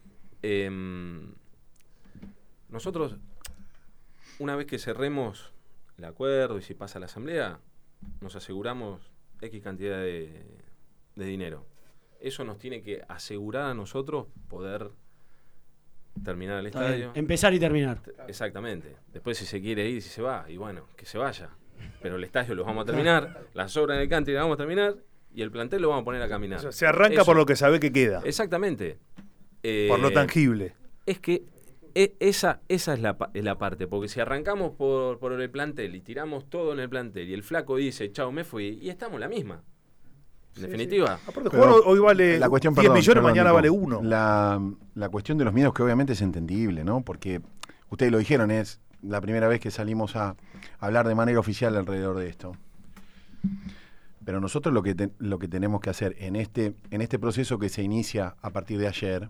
em, nosotros, una vez que cerremos el acuerdo y si pasa la asamblea, nos aseguramos X cantidad de, de dinero. Eso nos tiene que asegurar a nosotros poder terminar el Está bien. estadio. Empezar y terminar. Exactamente. Después si se quiere ir, si se va, y bueno, que se vaya. Pero el estadio lo vamos a terminar, las obras en el country las vamos a terminar y el plantel lo vamos a poner a caminar. O sea, se arranca Eso. por lo que sabe que queda, Exactamente. Eh, por lo tangible. Es que e- esa, esa es la, pa- es la parte, porque si arrancamos por, por el plantel y tiramos todo en el plantel y el flaco dice, chao, me fui, y estamos en la misma. En definitiva. Aparte, Pero jugar hoy vale la cuestión, diez perdón, millones, perdón, mañana Nico. vale uno. La, la cuestión de los miedos que obviamente es entendible, ¿no? Porque ustedes lo dijeron, es la primera vez que salimos a hablar de manera oficial alrededor de esto. Pero nosotros lo que te- lo que tenemos que hacer en este en este proceso que se inicia a partir de ayer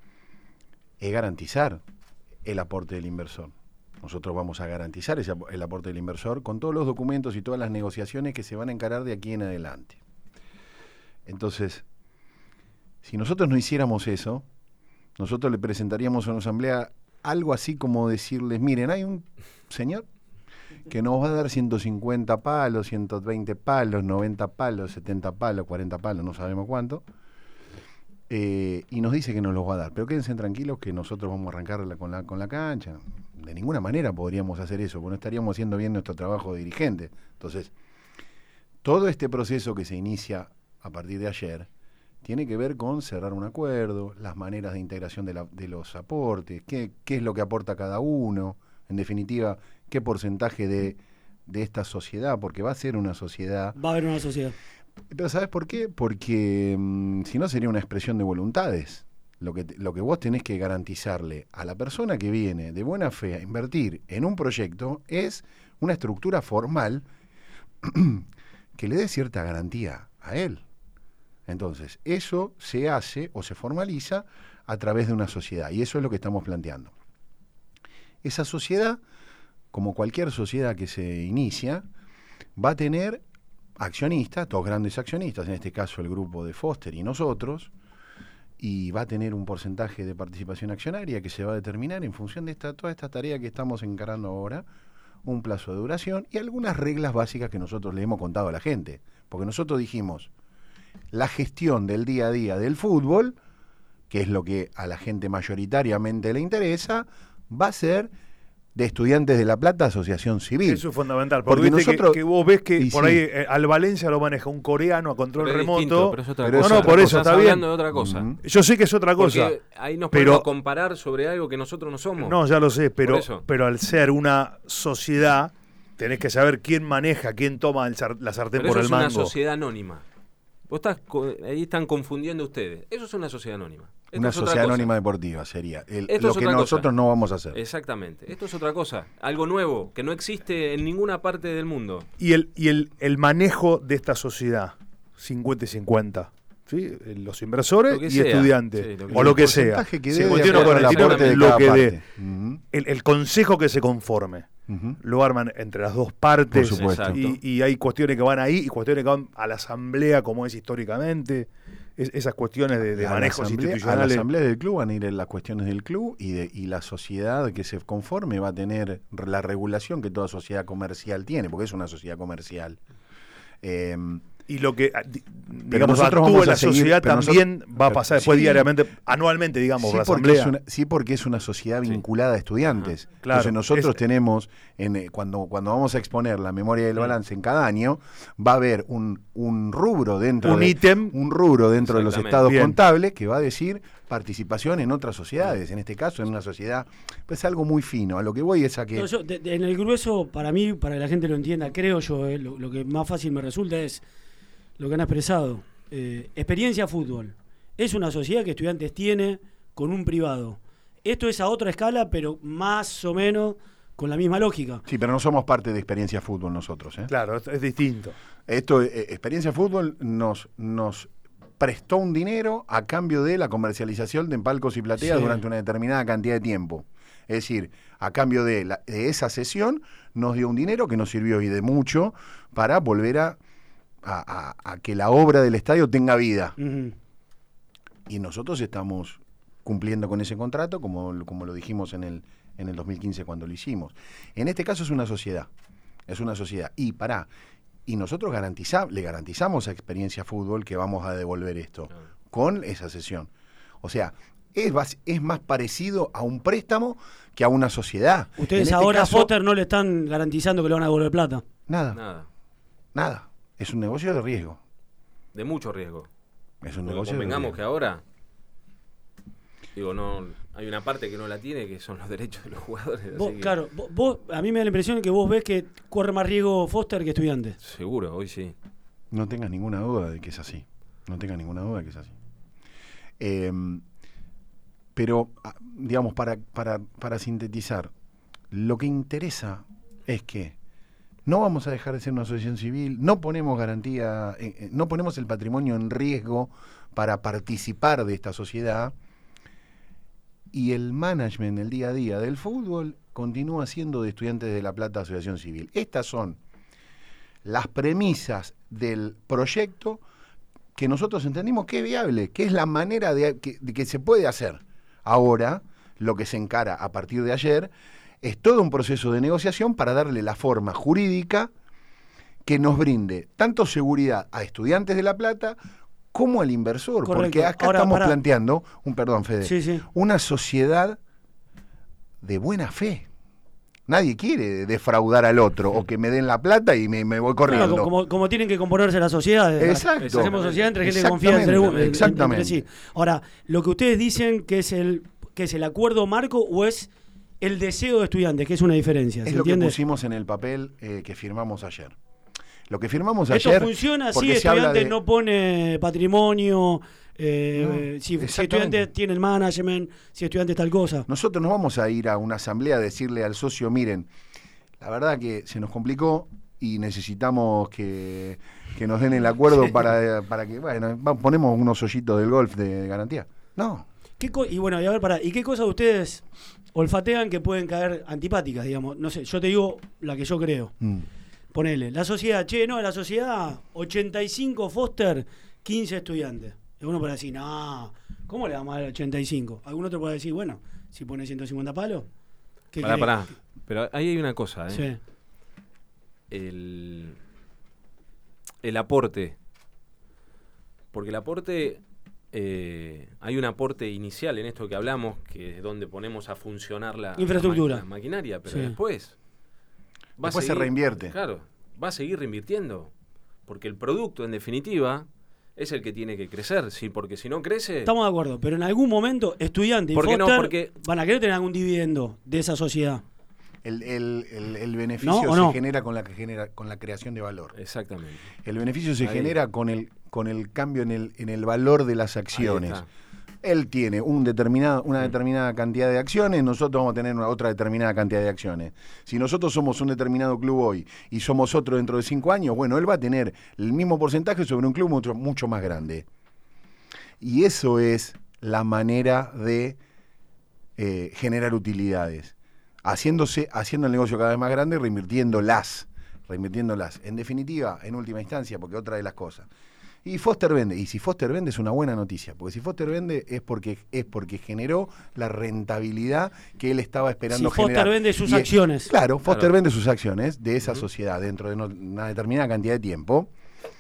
es garantizar el aporte del inversor. Nosotros vamos a garantizar ese, ap- el aporte del inversor con todos los documentos y todas las negociaciones que se van a encarar de aquí en adelante. Entonces, si nosotros no hiciéramos eso, nosotros le presentaríamos a una asamblea algo así como decirles, miren, hay un señor que nos va a dar ciento cincuenta palos, ciento veinte palos, noventa palos, setenta palos, cuarenta palos, no sabemos cuánto, eh, y nos dice que nos los va a dar. Pero quédense tranquilos que nosotros vamos a arrancarla con la, con la cancha. De ninguna manera podríamos hacer eso, porque no estaríamos haciendo bien nuestro trabajo de dirigente. Entonces, todo este proceso que se inicia a partir de ayer tiene que ver con cerrar un acuerdo, las maneras de integración de, la- de los aportes, qué, qué es lo que aporta cada uno, en definitiva, qué porcentaje de, de esta sociedad, porque va a ser una sociedad. Va a haber una sociedad. Pero ¿sabes por qué? Porque mm, si no sería una expresión de voluntades. Lo que, te- lo que vos tenés que garantizarle a la persona que viene de buena fe a invertir en un proyecto es una estructura formal que le dé cierta garantía a él. Entonces, eso se hace o se formaliza a través de una sociedad. Y eso es lo que estamos planteando. Esa sociedad, como cualquier sociedad que se inicia, va a tener accionistas, dos grandes accionistas, en este caso el grupo de Foster y nosotros, y va a tener un porcentaje de participación accionaria que se va a determinar en función de esta, toda esta tarea que estamos encarando ahora, un plazo de duración y algunas reglas básicas que nosotros le hemos contado a la gente. Porque nosotros dijimos, la gestión del día a día del fútbol, que es lo que a la gente mayoritariamente le interesa, va a ser de Estudiantes de La Plata, Asociación Civil. Eso es fundamental, porque, Porque viste nosotros, que, que vos ves que por sí. ahí eh, al Valencia lo maneja un coreano a control Pero es remoto. distinto, pero es otra Pero cosa. no, no, por eso, Estás está bien. hablando de otra cosa. Uh-huh. Yo sé que es otra cosa. Porque ahí nos pero- podemos comparar sobre algo que nosotros no somos. No, ya lo sé, pero, Por eso. pero al ser una sociedad, tenés que saber quién maneja, quién toma el sar- la sartén Pero por eso el es mango. una sociedad anónima. Vos estás co- ahí están confundiendo ustedes. Eso es una sociedad anónima. Esto Una es otra sociedad cosa. anónima deportiva sería el- Esto lo es que otra nosotros cosa. no vamos a hacer. Exactamente. Esto es otra cosa. Algo nuevo que no existe en ninguna parte del mundo. Y el, y el, el manejo de esta sociedad, cincuenta y cincuenta. ¿Sí? Los inversores Lo que y sea. estudiantes. Sí, lo que o sea. lo que El sea. porcentaje que Se dé de continúa acuerdo con el al tiro, aporte de lo cada que dé. parte. Ujú, El, el consejo que se conforme. ujú. Lo arman entre las dos partes. Por supuesto. Exacto. Y, y hay cuestiones que van ahí y cuestiones que van a la asamblea, como es históricamente. Es- esas cuestiones de, de A la manejos asamblea- A la institucionales. asamblea del club van a ir las cuestiones del club y, de, y la sociedad que se conforme va a tener la regulación que toda sociedad comercial tiene, porque es una sociedad comercial. Eh, Y lo que, ah, di- digamos, nosotros actúa vamos en la a seguir- sociedad pero también nosotros- va a pero- pasar después sí. diariamente, anualmente, digamos, sí, la porque asamblea. es una, sí, porque es una sociedad Sí. vinculada a estudiantes. Ajá, claro. Entonces nosotros Es- tenemos, en, eh, cuando, cuando vamos a exponer la memoria del Sí. balance en cada año, va a haber un, un rubro dentro Un de, ítem. un rubro dentro de los Exactamente. estados Bien. contables que va a decir participación en otras sociedades, en este caso en una sociedad, pues algo muy fino. A lo que voy es a que No, yo, de- de- en el grueso, para mí, para que la gente lo entienda, creo yo, eh, lo, lo que más fácil me resulta es lo que han expresado. Eh, experiencia fútbol. Es una sociedad que Estudiantes tiene con un privado. Esto es a otra escala, pero más o menos con la misma lógica. sí, pero no somos parte de Experiencia Fútbol nosotros. ¿eh? Claro, es, es distinto. Esto, eh, Experiencia Fútbol nos, nos prestó un dinero a cambio de la comercialización de palcos y plateas Sí. durante una determinada cantidad de tiempo. Es decir, a cambio de, la- de esa sesión nos dio un dinero que nos sirvió y de mucho para volver a, a- a- a que la obra del estadio tenga vida. Ujú. Y nosotros estamos cumpliendo con ese contrato, como, como lo dijimos en el, en el dos mil quince cuando lo hicimos. En este caso es una sociedad, es una sociedad. Y pará, y nosotros garantiza, le garantizamos a Experiencia Fútbol que vamos a devolver esto Claro. con esa sesión. O sea, es, bas- es más parecido a un préstamo que a una sociedad. Ustedes En este ahora a caso, Foster no le están garantizando que le van a devolver plata. Nada, Nada. nada. Es un negocio de riesgo. De mucho riesgo. Es un Porque negocio de convengamos que riesgo. ahora, digo, no hay una parte que no la tiene, que son los derechos de los jugadores. así Vos, que claro, vos, vos- a mí me da la impresión de que vos ves que corre más riesgo Foster que Estudiantes. Seguro, hoy sí. No tengas ninguna duda de que es así. No tengas ninguna duda de que es así. Eh, pero, ah, digamos, para, para, para sintetizar, lo que interesa es que no vamos a dejar de ser una asociación civil, no ponemos garantía, eh, eh, no ponemos el patrimonio en riesgo para participar de esta sociedad, y el management, el día a día del fútbol, continúa siendo de Estudiantes de La Plata Asociación Civil. Estas son las premisas del proyecto que nosotros entendimos que es viable, que es la manera de que, de que se puede hacer. Ahora, lo que se encara a partir de ayer es todo un proceso de negociación para darle la forma jurídica que nos brinde tanto seguridad a Estudiantes de La Plata como al inversor, Correcto. porque acá Ahora, estamos pará. planteando, un perdón, Fede, Sí, sí. una sociedad de buena fe. Nadie quiere defraudar al otro o que me den la plata y me, me voy corriendo. Bueno, como, como tienen que componerse las sociedades. Exacto. Hacemos sociedad entre gente que confía entre, Exactamente, entre- exactamente. entre sí. Ahora, lo que ustedes dicen que es el que es el acuerdo marco o es el deseo de Estudiantes, que es una diferencia. Es ¿Se lo que entiende? pusimos en el papel eh, que firmamos ayer. Lo que firmamos Esto ayer. funciona así, porque se habla Estudiantes de- no pone patrimonio, eh, No, eh, si, si exactamente. Estudiantes tiene el management, si Estudiantes tal cosa. Nosotros no vamos a ir a una asamblea a decirle al socio, miren, la verdad que se nos complicó y necesitamos que, que nos den el acuerdo para, para que, bueno, va- ponemos unos hoyitos del golf de garantía. No. ¿Qué co- y bueno, y a ver, pará, ¿y qué cosas ustedes olfatean que pueden caer antipáticas, digamos? No sé, yo te digo la que yo creo. Mm. Ponele, la sociedad, che, no, la sociedad, ochenta y cinco Foster, quince estudiantes. Y uno puede decir, no, ¿cómo le vamos a dar ochenta y cinco? Algún otro puede decir, bueno, si pone ciento cincuenta palos. ¿Qué Pará, querés? pará. Pero ahí hay una cosa, ¿eh? Sí. El, el aporte. Porque el aporte, eh, hay un aporte inicial en esto que hablamos, que es donde ponemos a funcionar la, Infraestructura. la, ma- la maquinaria, pero Sí. después... va a Después se seguir- reinvierte. Claro, va a seguir reinvirtiendo. Porque el producto, en definitiva, es el que tiene que crecer. Sí, porque si no crece... Estamos de acuerdo, pero en algún momento, estudiantes y ¿Por qué no? Foster Porque- van a querer tener algún dividendo de esa sociedad. El, el- el- el beneficio ¿No o se no? genera con la que genera con la creación de valor. Exactamente. El beneficio se Ahí. genera con el con el cambio en el en el valor de las Ahí acciones. está. Él tiene un determinado, una determinada cantidad de acciones, nosotros vamos a tener una otra determinada cantidad de acciones. Si nosotros somos un determinado club hoy y somos otro dentro de cinco años, bueno, él va a tener el mismo porcentaje sobre un club mucho, mucho más grande. Y eso es la manera de eh, generar utilidades. Haciéndose, haciendo el negocio cada vez más grande, reinvirtiéndolas, reinvirtiéndolas. En definitiva, en última instancia, porque otra de las cosas. Y Foster vende, y si Foster vende es una buena noticia, porque si Foster vende es porque es porque generó la rentabilidad que él estaba esperando Si Foster generar. vende sus Y es- acciones. Claro, Foster Claro. vende sus acciones de esa Ujú. sociedad dentro de no- una determinada cantidad de tiempo.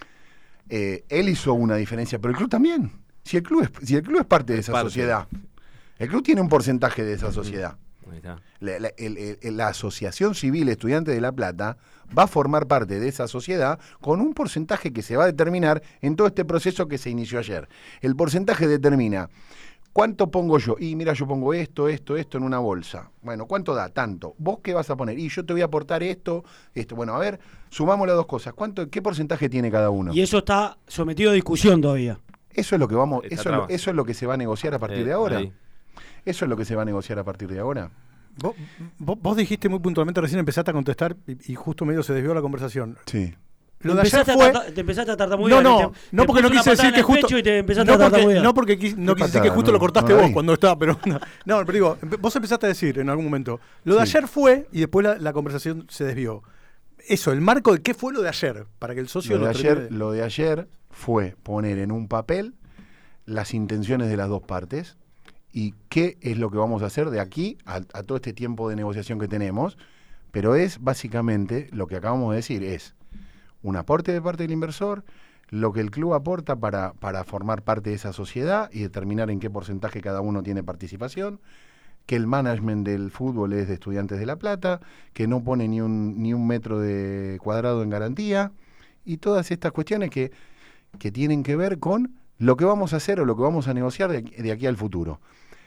Eh, él hizo una diferencia, pero el club también. Si el club es, si el club es parte de Es esa parte. sociedad, el club tiene un porcentaje de esa sociedad. Ahí está. La, la- el- el- la Asociación Civil Estudiantes de La Plata va a formar parte de esa sociedad con un porcentaje que se va a determinar en todo este proceso que se inició ayer. El porcentaje determina cuánto pongo yo. Y mira, yo pongo esto, esto, esto en una bolsa. Bueno, ¿cuánto da? Tanto. ¿Vos qué vas a poner? Y yo te voy a aportar esto, esto. Bueno, a ver, sumamos las dos cosas. ¿Cuánto, ¿Qué porcentaje tiene cada uno? Y eso está sometido a discusión todavía. Eso es lo que vamos, Está eso es lo, traba. eso es lo que se va a negociar a partir Eh, de ahora. ahí. Eso es lo que se va a negociar a partir de ahora. Vos, vos- vos dijiste muy puntualmente, recién empezaste a contestar y, y justo medio se desvió la conversación. Sí. Lo de ayer Empezaste a fue... tarta- te empezaste a tartamudear. No, no, te- no te porque no puso una quise patada decir en que el justo... pecho y te empezaste No a porque, tartamudear. no porque, quis- no ¿Qué quise decir que patada? justo No, lo cortaste no la vos vi. cuando estaba, pero... No, no, pero digo, empe- vos empezaste a decir en algún momento, lo de Sí. ayer fue y después la, la conversación se desvió. Eso, el marco de qué fue lo de ayer, para que el socio Lo de, lo ayer, termine- lo de ayer fue poner en un papel las intenciones de las dos partes y qué es lo que vamos a hacer de aquí a, a todo este tiempo de negociación que tenemos, pero es básicamente lo que acabamos de decir, es un aporte de parte del inversor, lo que el club aporta para, para formar parte de esa sociedad y determinar en qué porcentaje cada uno tiene participación, que el management del fútbol es de Estudiantes de La Plata, que no pone ni un, ni un metro de cuadrado en garantía, y todas estas cuestiones que, que tienen que ver con lo que vamos a hacer o lo que vamos a negociar de, aquí- de aquí al futuro.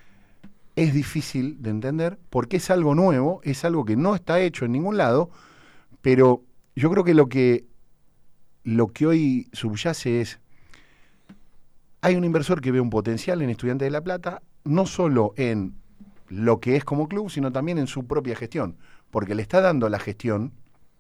Es difícil de entender porque es algo nuevo, es algo que no está hecho en ningún lado, pero yo creo que lo que, lo que hoy subyace es, hay un inversor que ve un potencial en Estudiantes de La Plata, no solo en lo que es como club, sino también en su propia gestión, porque le está dando a la gestión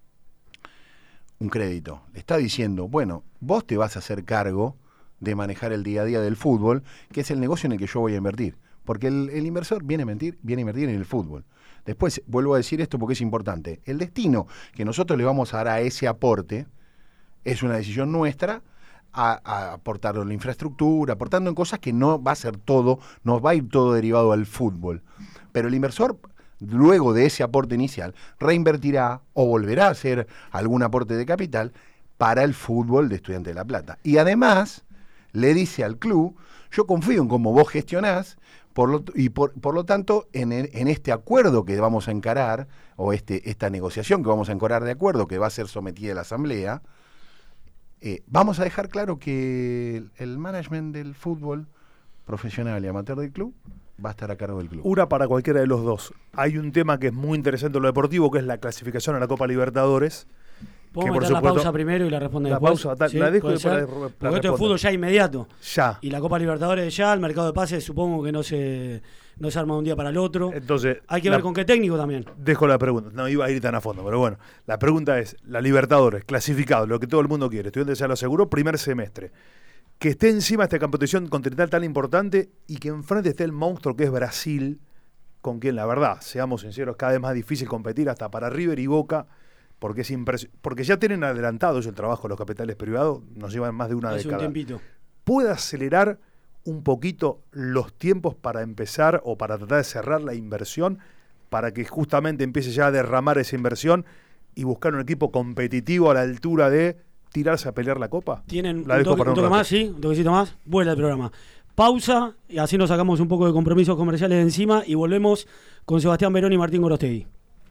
un crédito. Le está diciendo, bueno, vos te vas a hacer cargo de manejar el día a día del fútbol, que es el negocio en el que yo voy a invertir. Porque el, el inversor viene a, mentir, viene a invertir en el fútbol. Después, vuelvo a decir esto porque es importante. El destino que nosotros le vamos a dar a ese aporte es una decisión nuestra, a, a aportar en la infraestructura, aportando en cosas que no va a ser todo, no va a ir todo derivado al fútbol. Pero el inversor, luego de ese aporte inicial, reinvertirá o volverá a hacer algún aporte de capital para el fútbol de Estudiantes de La Plata. Y además le dice al club, yo confío en cómo vos gestionás, por lo, y por, por lo tanto, en, el- en este acuerdo que vamos a encarar, o este, esta negociación que vamos a encarar de acuerdo, que va a ser sometida a la Asamblea, eh, vamos a dejar claro que el, el management del fútbol profesional y amateur del club va a estar a cargo del club. Una para cualquiera de los dos. Hay un tema que es muy interesante en lo deportivo, que es la clasificación a la Copa Libertadores. ¿Puedo que por meter la supuesto- pausa primero y la responde La después? pausa, ta- ¿Sí? la dejo ¿Puede y después ser? la- la Porque esto es respondo. fútbol ya inmediato. Ya. Y la Copa Libertadores ya, el mercado de pases supongo que no se, no se arma de un día para el otro. Entonces, Hay que la- ver con qué técnico también. Dejo la pregunta, no iba a ir tan a fondo, pero bueno. La pregunta es, la Libertadores, clasificado, lo que todo el mundo quiere, Estudiantes ya lo aseguró, primer semestre. que esté encima de esta competición continental tan importante y que enfrente esté el monstruo que es Brasil, con quien la verdad, seamos sinceros, cada vez más difícil competir hasta para River y Boca, porque es impres- porque ya tienen adelantados el trabajo de los capitales privados, nos llevan más de una Hace un década. tiempito. ¿Puede acelerar un poquito los tiempos para empezar o para tratar de cerrar la inversión, para que justamente empiece ya a derramar esa inversión y buscar un equipo competitivo a la altura de tirarse a pelear la Copa? Tienen La un dejo toque, para un un toque rato. más, sí, un toquecito más. Vuelve el programa. Pausa, y así nos sacamos un poco de compromisos comerciales de encima y volvemos con Sebastián Verón y Martín Gorostegui.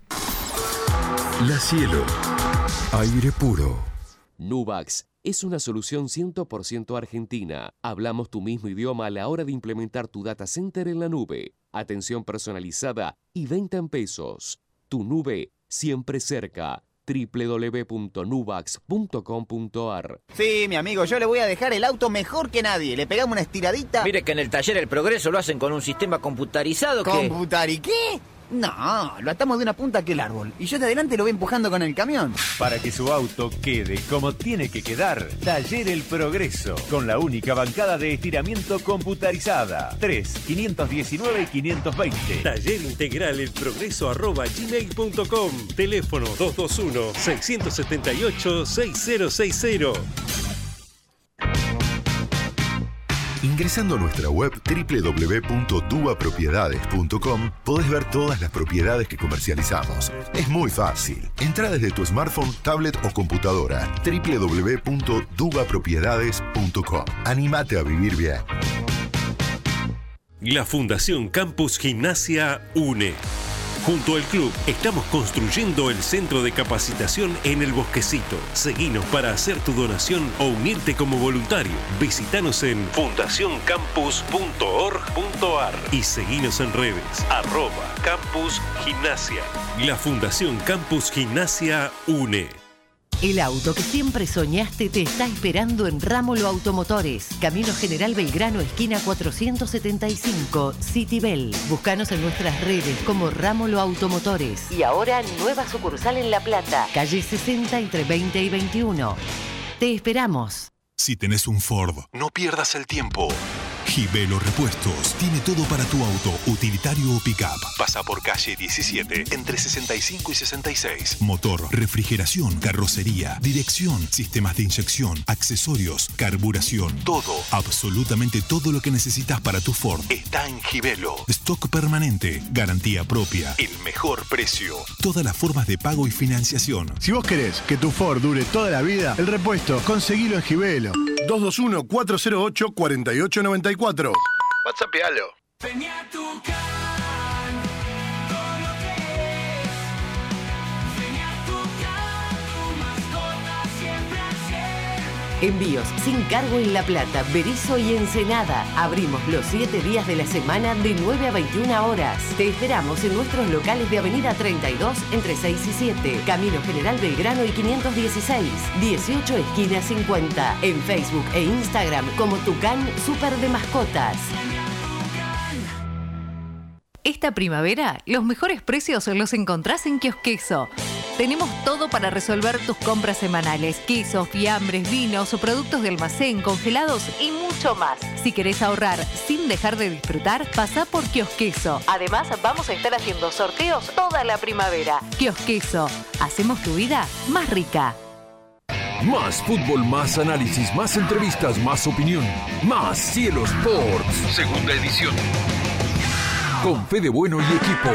La Cielo. Aire puro. Nubax es una solución cien por ciento argentina. Hablamos tu mismo idioma a la hora de implementar tu data center en la nube. Atención personalizada y venta en pesos. Tu nube siempre cerca. doble u doble u doble u punto nubax punto com punto a r. Sí, mi amigo, yo le voy a dejar el auto mejor que nadie. Le pegamos una estiradita. Mire que en el taller El Progreso lo hacen con un sistema computarizado que... ¿Computar y qué? No, lo atamos de una punta a aquel árbol. Y yo de adelante lo voy empujando con el camión. Para que su auto quede como tiene que quedar, Taller El Progreso, con la única bancada de estiramiento computarizada. tres, quinientos diecinueve y quinientos veinte. Taller Integral El Progreso arroba gmail punto com. Teléfono dos dos uno, seis siete ocho, seis cero seis cero. Ingresando a nuestra web doble u doble u doble u punto duba propiedades punto com podés ver todas las propiedades que comercializamos. Es muy fácil. Entrá desde tu smartphone, tablet o computadora. doble u doble u doble u punto duba propiedades punto com. Anímate a vivir bien. La Fundación Campus Gimnasia UNE. Junto al club estamos construyendo el centro de capacitación en El Bosquecito. Seguinos para hacer tu donación o unirte como voluntario. Visítanos en fundación campus punto org punto a r y seguinos en redes arroba Campus Gimnasia. La Fundación Campus Gimnasia UNE. El auto que siempre soñaste te está esperando en Rámolo Automotores. Camino General Belgrano, esquina cuatrocientos setenta y cinco, Citibel. Búscanos en nuestras redes como Rámolo Automotores. Y ahora nueva sucursal en La Plata, calle sesenta entre veinte y veintiuno. Te esperamos. Si tenés un Ford, no pierdas el tiempo. Gibelo Repuestos tiene todo para tu auto, utilitario o pick-up. Pasa por calle diecisiete, entre sesenta y cinco y sesenta y seis. Motor, refrigeración, carrocería, dirección, sistemas de inyección, accesorios, carburación. Todo, absolutamente todo lo que necesitas para tu Ford está en Gibelo. Stock permanente, garantía propia, el mejor precio. Todas las formas de pago y financiación. Si vos querés que tu Ford dure toda la vida, el repuesto, conseguilo en Gibelo. dos dos uno, cuatro cero ocho, cuatro ocho nueve cuatro. WhatsAppalo. Vení a Tucán, todo lo que es. Vení a Tucán, tu mascota siempre al cien. Envíos sin cargo en La Plata, Berisso y Ensenada. Abrimos los siete días de la semana de nueve a veintiuna horas. Te esperamos en nuestros locales de Avenida treinta y dos entre seis y siete, Camino General Belgrano y quinientos dieciséis, dieciocho esquina cincuenta. En Facebook e Instagram como Tucán Super de Mascotas. Esta primavera, los mejores precios los encontrás en Kiosqueso. Tenemos todo para resolver tus compras semanales. Quesos, fiambres, vinos o productos de almacén, congelados y mucho más. Si querés ahorrar sin dejar de disfrutar, pasá por Kiosqueso. Además, vamos a estar haciendo sorteos toda la primavera. Kiosqueso. Hacemos tu vida más rica. Más fútbol, más análisis, más entrevistas, más opinión. Más Cielo Sports. Segunda edición. Con Fede Bueno y equipo.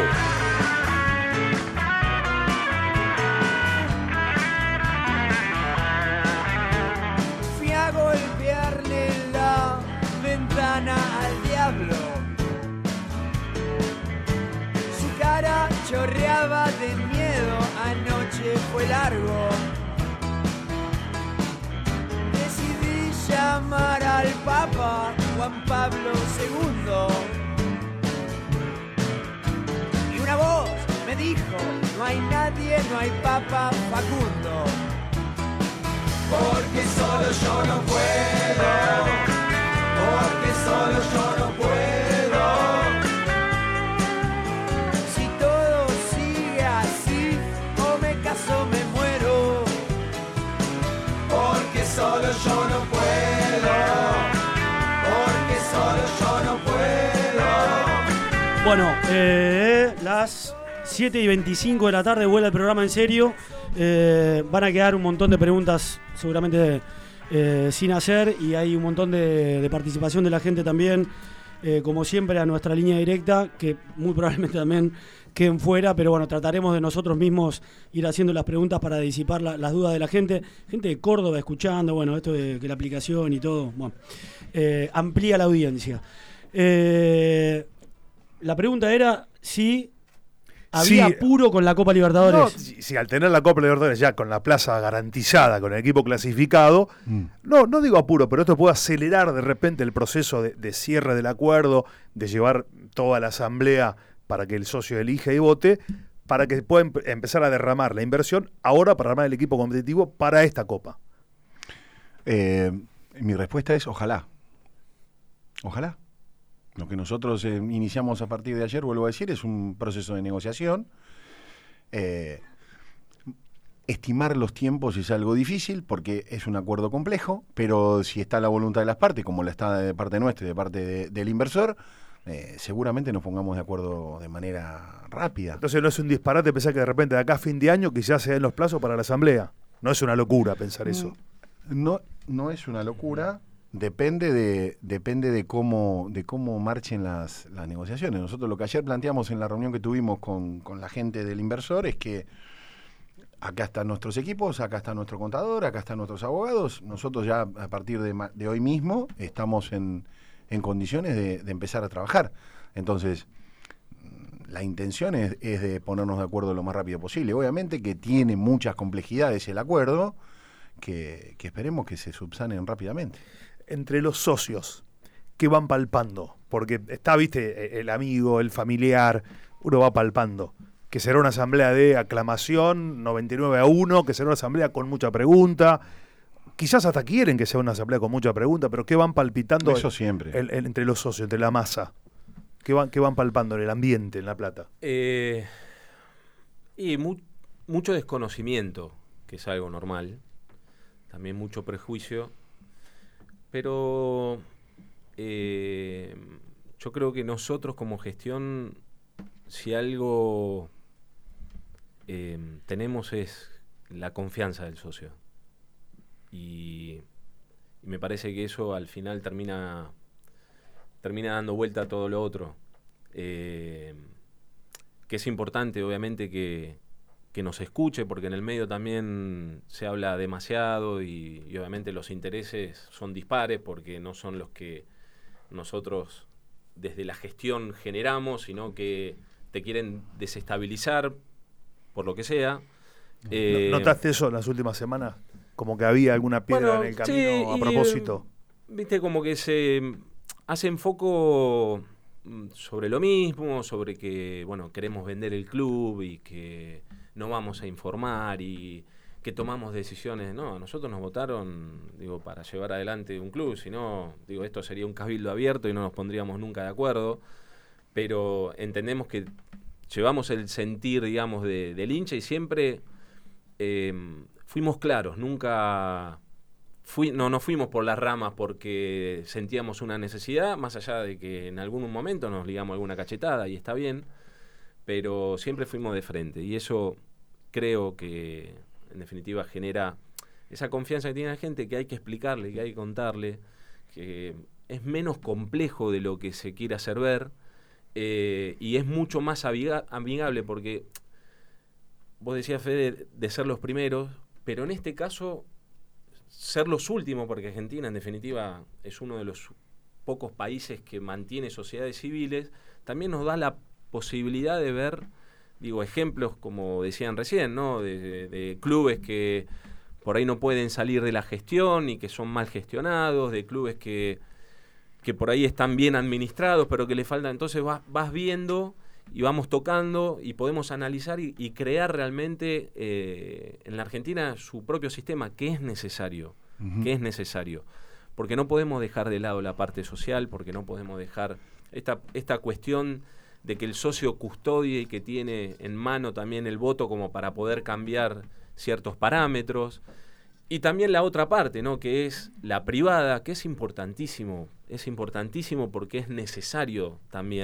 Fui a golpearle la ventana al diablo. Su cara chorreaba de miedo, anoche fue largo. Decidí llamar al Papa Juan Pablo segundo. Y una voz me dijo, no hay nadie, no hay Papa Facundo. Porque solo yo no puedo, porque solo yo no puedo. Si todo sigue así, o me caso o me muero. Porque solo yo no puedo. Bueno, eh, las siete y veinticinco de la tarde vuelve el programa En Serio. Eh, van a quedar un montón de preguntas seguramente eh, sin hacer y hay un montón de, de participación de la gente también, eh, como siempre a nuestra línea directa, que muy probablemente también queden fuera, pero bueno, trataremos de nosotros mismos ir haciendo las preguntas para disipar la, las dudas de la gente. Gente de Córdoba escuchando, bueno, esto de que la aplicación y todo, bueno, eh, amplía la audiencia. Eh, la pregunta era si había Sí. apuro con la Copa Libertadores. No, si, si al tener la Copa Libertadores ya con la plaza garantizada, con el equipo clasificado, Mm. no, no digo apuro, pero esto puede acelerar de repente el proceso de, de cierre del acuerdo, de llevar toda la asamblea para que el socio elija y vote, para que pueda empe- empezar a derramar la inversión ahora para armar el equipo competitivo para esta Copa. Eh, mi respuesta es ojalá. Ojalá. Lo que nosotros eh, iniciamos a partir de ayer, vuelvo a decir, es un proceso de negociación. Eh, estimar los tiempos es algo difícil porque es un acuerdo complejo, pero si está la voluntad de las partes, como la está de parte nuestra y de parte de- del inversor, eh, seguramente nos pongamos de acuerdo de manera rápida. Entonces no es un disparate pensar que de repente de acá a fin de año quizás se den los plazos para la asamblea. No es una locura pensar eso. No, no es una locura. Depende de, depende de cómo, de cómo marchen las, las negociaciones. Nosotros lo que ayer planteamos en la reunión que tuvimos con, con la gente del inversor es que acá están nuestros equipos, acá está nuestro contador, acá están nuestros abogados. Nosotros ya a partir de, ma- de hoy mismo estamos en, en condiciones de, de empezar a trabajar. Entonces, mm, la intención es, es de ponernos de acuerdo lo más rápido posible. Obviamente que tiene muchas complejidades el acuerdo, que, que esperemos que se subsanen rápidamente. Entre los socios que van palpando, porque está, viste, el amigo, el familiar, uno va palpando, que será una asamblea de aclamación, noventa y nueve a uno, que será una asamblea con mucha pregunta, quizás hasta quieren que sea una asamblea con mucha pregunta, pero ¿qué van palpitando? Eso siempre. el- el- entre los socios, entre la masa? ¿Qué van, qué van palpando en el ambiente, en La Plata? Eh, y mu- mucho desconocimiento, que es algo normal. También mucho prejuicio. Pero eh, yo creo que nosotros como gestión, si algo eh, tenemos es la confianza del socio. Y, y me parece que eso al final termina, termina dando vuelta a todo lo otro. Eh, que es importante, obviamente, que, que nos escuche, porque en el medio también se habla demasiado y, y obviamente los intereses son dispares, porque no son los que nosotros desde la gestión generamos, sino que te quieren desestabilizar por lo que sea. Eh, ¿Notaste eso en las últimas semanas? Como que había alguna piedra bueno, en el camino sí, a y, propósito. Viste, como que se hacen foco mm, sobre lo mismo, sobre que, bueno, queremos vender el club y que no vamos a informar y que tomamos decisiones. No, a nosotros nos votaron, digo, para llevar adelante un club, si no, digo, esto sería un cabildo abierto y no nos pondríamos nunca de acuerdo, pero entendemos que llevamos el sentir, digamos, de, del hincha y siempre eh, fuimos claros, nunca... Fui, no, no fuimos por las ramas porque sentíamos una necesidad, más allá de que en algún momento nos ligamos alguna cachetada y está bien, pero siempre fuimos de frente y eso creo que en definitiva genera esa confianza que tiene la gente, que hay que explicarle, que hay que contarle, que es menos complejo de lo que se quiere hacer ver eh, y es mucho más amiga- amigable porque vos decías, Fede, de ser los primeros, pero en este caso ser los últimos, porque Argentina en definitiva es uno de los pocos países que mantiene sociedades civiles, también nos da la posibilidad de ver, digo, ejemplos como decían recién, ¿no? De, de, de clubes que por ahí no pueden salir de la gestión y que son mal gestionados, de clubes que, que por ahí están bien administrados, pero que le falta. Entonces vas, vas viendo y vamos tocando y podemos analizar y, y crear realmente eh, en la Argentina su propio sistema, que es necesario, Ujú. que es necesario. Porque no podemos dejar de lado la parte social, porque no podemos dejar esta, esta cuestión de que el socio custodie y que tiene en mano también el voto como para poder cambiar ciertos parámetros. Y también la otra parte, ¿no? Que es la privada, que es importantísimo, es importantísimo porque es necesario también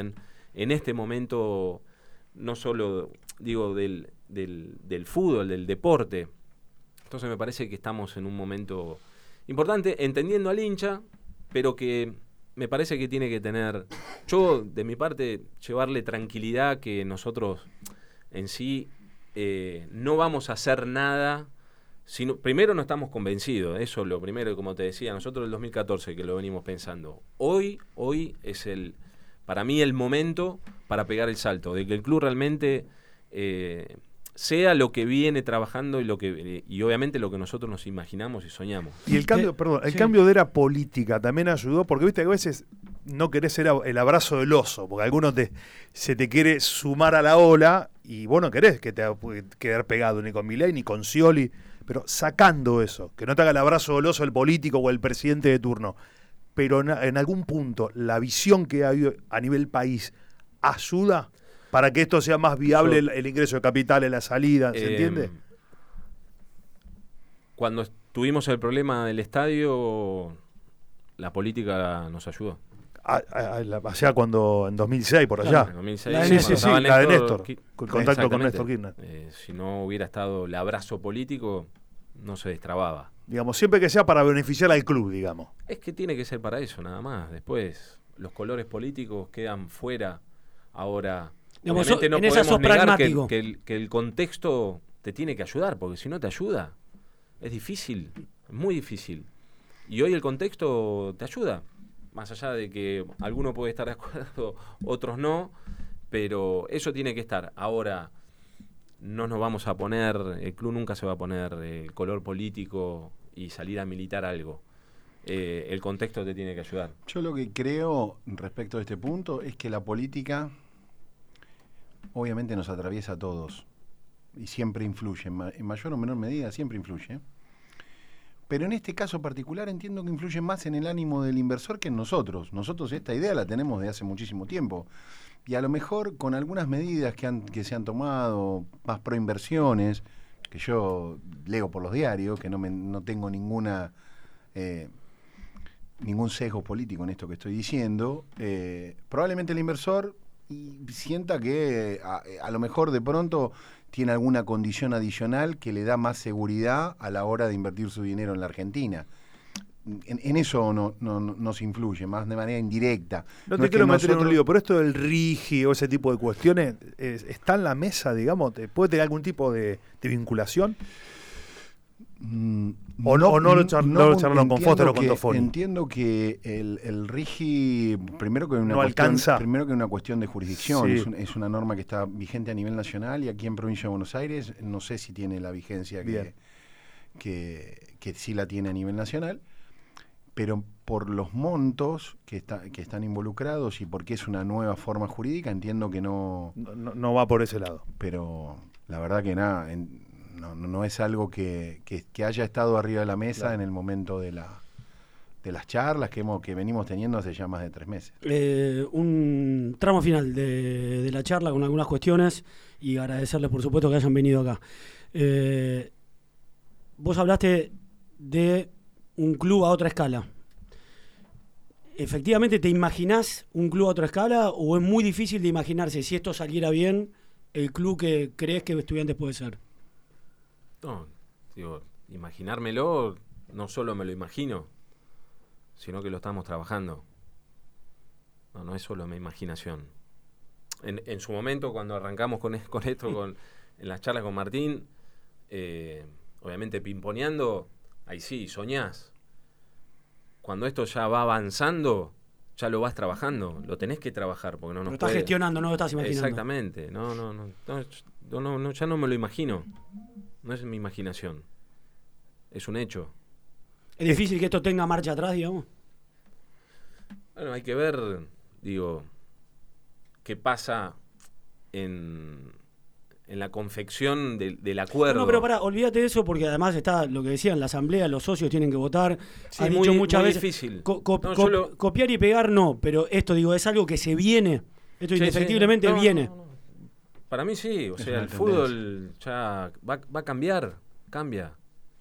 en este momento, no solo, digo, del, del, del fútbol, del deporte. Entonces me parece que estamos en un momento importante, entendiendo al hincha, pero que me parece que tiene que tener, yo de mi parte, llevarle tranquilidad, que nosotros en sí eh, no vamos a hacer nada, sino, primero no estamos convencidos, eso es lo primero, como te decía, nosotros el dos mil catorce que lo venimos pensando. Hoy, hoy es el, para mí el momento para pegar el salto, de que el club realmente eh, sea lo que viene trabajando y lo que y obviamente lo que nosotros nos imaginamos y soñamos. Y el cambio, Sí. perdón, el Sí. cambio de era política también ayudó, porque viste que a veces no querés ser el abrazo del oso, porque algunos te, se te quiere sumar a la ola y vos no querés que te puede quedar pegado ni con Milei ni con Scioli, pero sacando eso, que no te haga el abrazo del oso el político o el presidente de turno, pero en, en algún punto la visión que hay a nivel país ayuda para que esto sea más viable, el, el ingreso de capital, la salida, ¿se Eh, entiende? Cuando tuvimos el problema del estadio, la política nos ayudó. A, a- a la- o sea, cuando en dos mil seis, por allá. Claro, en dos mil seis, sí, cuando sí, sí, estaba la de Néstor, Ki- con contacto con Exactamente. Néstor Kirchner. Eh, si no hubiera estado el abrazo político, no se destrababa. Digamos, siempre que sea para beneficiar al club, digamos. Es que tiene que ser para eso, nada más. Después, los colores políticos quedan fuera. Ahora, Digamos, obviamente so- no en esa podemos sos negar que, pragmático. que el, que el contexto te tiene que ayudar, porque si no te ayuda, es difícil, es muy difícil. Y hoy el contexto te ayuda, más allá de que alguno puede estar de acuerdo, otros no, pero eso tiene que estar. Ahora, no nos vamos a poner, el club nunca se va a poner el color político y salir a militar algo. Eh, el contexto te tiene que ayudar. Yo lo que creo respecto a este punto es que la política obviamente nos atraviesa a todos y siempre influye, en, ma- en mayor o menor medida siempre influye. Pero en este caso particular entiendo que influye más en el ánimo del inversor que en nosotros. Nosotros esta idea la tenemos de hace muchísimo tiempo. Y a lo mejor con algunas medidas que, han, que se han tomado, más pro inversiones, que yo leo por los diarios, que no, me, no tengo ninguna eh, ningún sesgo político en esto que estoy diciendo, eh, probablemente el inversor y sienta que a, a lo mejor de pronto tiene alguna condición adicional que le da más seguridad a la hora de invertir su dinero en la Argentina. En, en eso no, no, no nos influye, más de manera indirecta. No, No te es que quiero meter en un nosotros- lío, pero esto del RIGI o ese tipo de cuestiones, es- ¿está en la mesa, digamos? ¿Te- ¿Puede tener algún tipo de, de vinculación? Mm, ¿O no, o no lo, char- no lo charlaron con entiendo Foster o con que- Toffoli? Entiendo que el, el RIGI, primero que una No cuestión, alcanza. primero que una cuestión de jurisdicción, Sí. es, un- es una norma que está vigente a nivel nacional y aquí en Provincia de Buenos Aires no sé si tiene la vigencia Bien. que, que, que sí la tiene a nivel nacional, pero por los montos que, está, que están involucrados y porque es una nueva forma jurídica, entiendo que no... No, no- no va por ese lado. Pero la verdad que nada, en- no, no, no es algo que, que- que haya estado arriba de la mesa Claro. en el momento de la de las charlas que, hemos, que venimos teniendo hace ya más de tres meses. Eh, un tramo final de, de la charla con algunas cuestiones y agradecerles por supuesto que hayan venido acá. Eh, vos hablaste de un club a otra escala. ¿Efectivamente te imaginás un club a otra escala o es muy difícil de imaginarse si esto saliera bien el club que crees que Estudiantes puede ser? No, digo, imaginármelo, no solo me lo imagino, sino que lo estamos trabajando. No, no es solo mi imaginación. En, en su momento, cuando arrancamos con, es- con esto, con, en las charlas con Martín, eh, obviamente pimponeando, ahí sí, soñás. Cuando esto ya va avanzando, ya lo vas trabajando, lo tenés que trabajar, porque no nos Lo estás puede- gestionando, no lo estás imaginando. Exactamente, no, no, no, no, yo no, no, ya no me lo imagino. No es mi imaginación. Es un hecho. ¿Es difícil que esto tenga marcha atrás, digamos? Bueno, hay que ver, digo, qué pasa en, en la confección de- del acuerdo. No, pero pará, olvídate de eso porque además está lo que decían, la asamblea, los socios tienen que votar. Sí, Ha muy- dicho muchas muy veces. difícil. co- co- No, co- yo lo- Copiar y pegar no, pero esto digo, es algo que se viene. Esto Sí, sí, indefectiblemente no, no, viene. no, no. Para mí sí, o Es sea, una el tendencia. fútbol ya va, va a cambiar, cambia.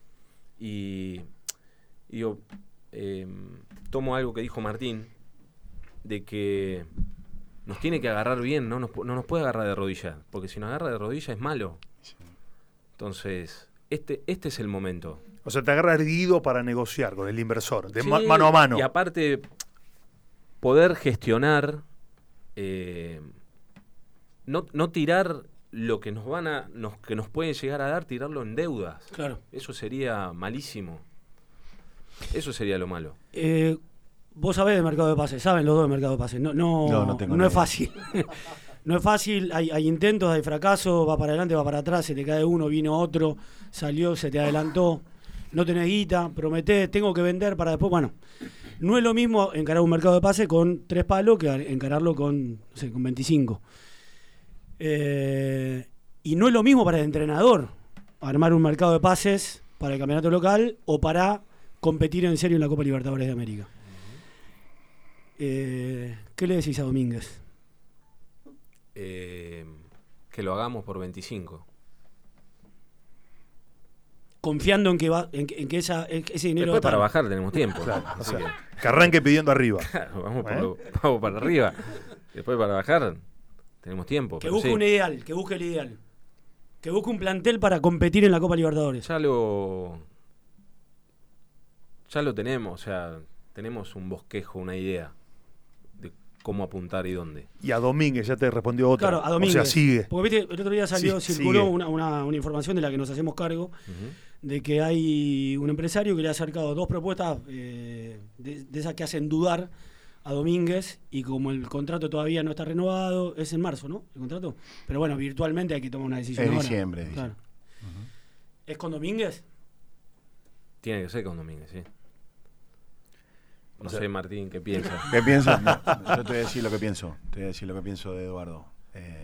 Y digo, eh, tomo algo que dijo Martín, de que nos tiene que agarrar bien, no nos, no nos puede agarrar de rodillas, porque si nos agarra de rodillas es malo. Entonces, este, este es el momento. O sea, te agarra erguido para negociar con el inversor, de Sí, ma- mano a mano. Y aparte, poder gestionar, eh, no, no tirar lo que nos van a, nos, que nos pueden llegar a dar, tirarlo en deudas. Claro. Eso sería malísimo. Eso sería lo malo. Eh, vos sabés de mercado de pases, saben los dos de mercado de pases. No, no, No, no tengo no ni es idea. fácil. No es fácil, hay, hay intentos, hay fracasos, va para adelante, va para atrás, se te cae uno, vino otro, salió, se te adelantó, no tenés guita, prometés, tengo que vender para después. Bueno, no es lo mismo encarar un mercado de pases con tres palos que encararlo con, no sé, con veinticinco. Eh, y no es lo mismo para el entrenador armar un mercado de pases para el campeonato local o para competir en serio en la Copa Libertadores de América. Eh, ¿Qué le decís a Domínguez? Eh, que lo hagamos por veinticinco. Confiando en que va en que, en que esa, en que ese dinero Después va a para estar. bajar tenemos tiempo. Claro, o Así sea, que, que arranque pidiendo arriba. claro, vamos, por ¿Eh? lo- vamos para arriba. Después para bajar tenemos tiempo. Que pero busque sí, un ideal, que busque el ideal. Que busque un plantel para competir en la Copa Libertadores. Ya lo ya lo tenemos, o sea, tenemos un bosquejo, una idea de cómo apuntar y dónde. Y a Domínguez ya te respondió otra. Claro, a Domínguez. O sea, sigue. Porque viste, el otro día salió, Sí, circuló sigue. una, una, una información de la que nos hacemos cargo, Ujú. de que hay un empresario que le ha acercado dos propuestas eh, de, de esas que hacen dudar a Domínguez, y como el contrato todavía no está renovado, es en marzo, ¿no? El contrato. Pero bueno, virtualmente hay que tomar una decisión Es ahora. diciembre, dice. Claro. ¿Es con Domínguez? Tiene que ser con Domínguez, sí. No O sea- sé, Martín, ¿qué piensas? ¿Qué piensas? No, yo te voy a decir lo que pienso. Te voy a decir lo que pienso de Eduardo. Eh,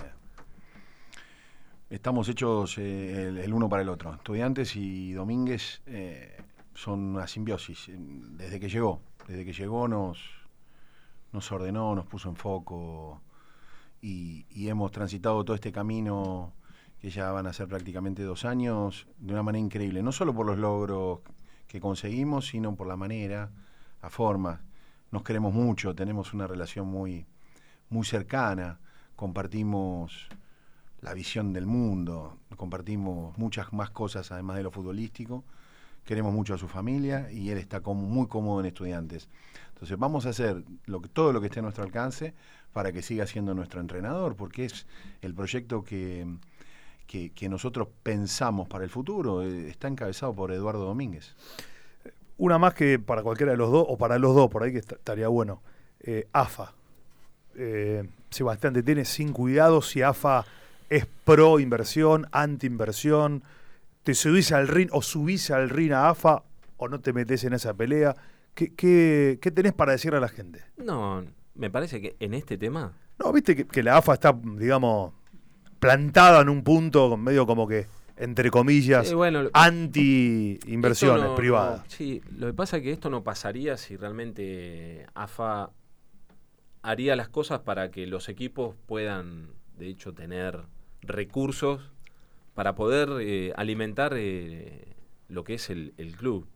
estamos hechos eh, el, el uno para el otro. Estudiantes y Domínguez eh, son una simbiosis. Desde que llegó, desde que llegó nos, nos ordenó, nos puso en foco y, y hemos transitado todo este camino que ya van a ser prácticamente dos años de una manera increíble. No solo por los logros que conseguimos, sino por la manera, la forma. Nos queremos mucho, tenemos una relación muy, muy cercana, compartimos la visión del mundo, compartimos muchas más cosas además de lo futbolístico, queremos mucho a su familia y él está como muy cómodo en Estudiantes. Entonces vamos a hacer lo que, todo lo que esté a nuestro alcance para que siga siendo nuestro entrenador, porque es el proyecto que, que, que nosotros pensamos para el futuro, eh, está encabezado por Eduardo Domínguez. Una más que para cualquiera de los dos, o para los dos, por ahí que est- estaría bueno. Eh, A F A. Eh, Sebastián, te tienes sin cuidado si A F A es pro inversión, anti inversión. ¿Te subís al ring o subís al ring a A F A o no te metes en esa pelea? ¿Qué, qué, qué tenés para decirle a la gente? No, me parece que en este tema No, viste que, que la A F A está, digamos, plantada en un punto medio como que, entre comillas, Sí, bueno, lo- anti-inversiones Esto no- privadas. no, sí, lo que pasa es que esto no pasaría si realmente A F A haría las cosas para que los equipos puedan, de hecho, tener recursos para poder eh, alimentar eh, lo que es el, el club.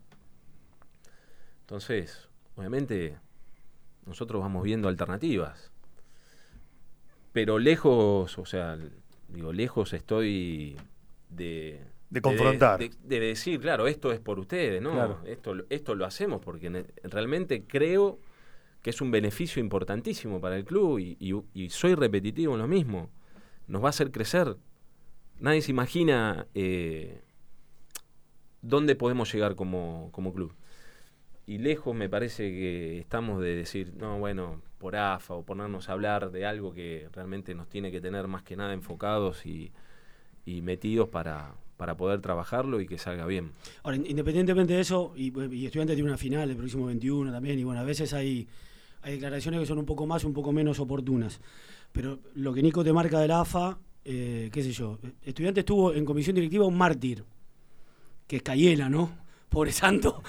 Entonces, obviamente, nosotros vamos viendo alternativas. Pero lejos, o sea, digo, lejos estoy de... De confrontar. De, de decir, claro, esto es por ustedes, ¿no? Claro. Esto, esto lo hacemos porque ne- realmente creo que es un beneficio importantísimo para el club y, y- y soy repetitivo en lo mismo. Nos va a hacer crecer. Nadie se imagina eh, dónde podemos llegar como, como club. Y lejos me parece que estamos de decir, no, bueno, por A F A o ponernos a hablar de algo que realmente nos tiene que tener más que nada enfocados y, y metidos para, para poder trabajarlo y que salga bien. Ahora, independientemente de eso, y, y Estudiantes tiene una final el próximo veintiuno también, y bueno, a veces hay, hay declaraciones que son un poco más, un poco menos oportunas. Pero lo que Nico te marca de la A F A, eh, qué sé yo, Estudiantes tuvo en comisión directiva un mártir, que es Cayela, ¿no? Pobre santo.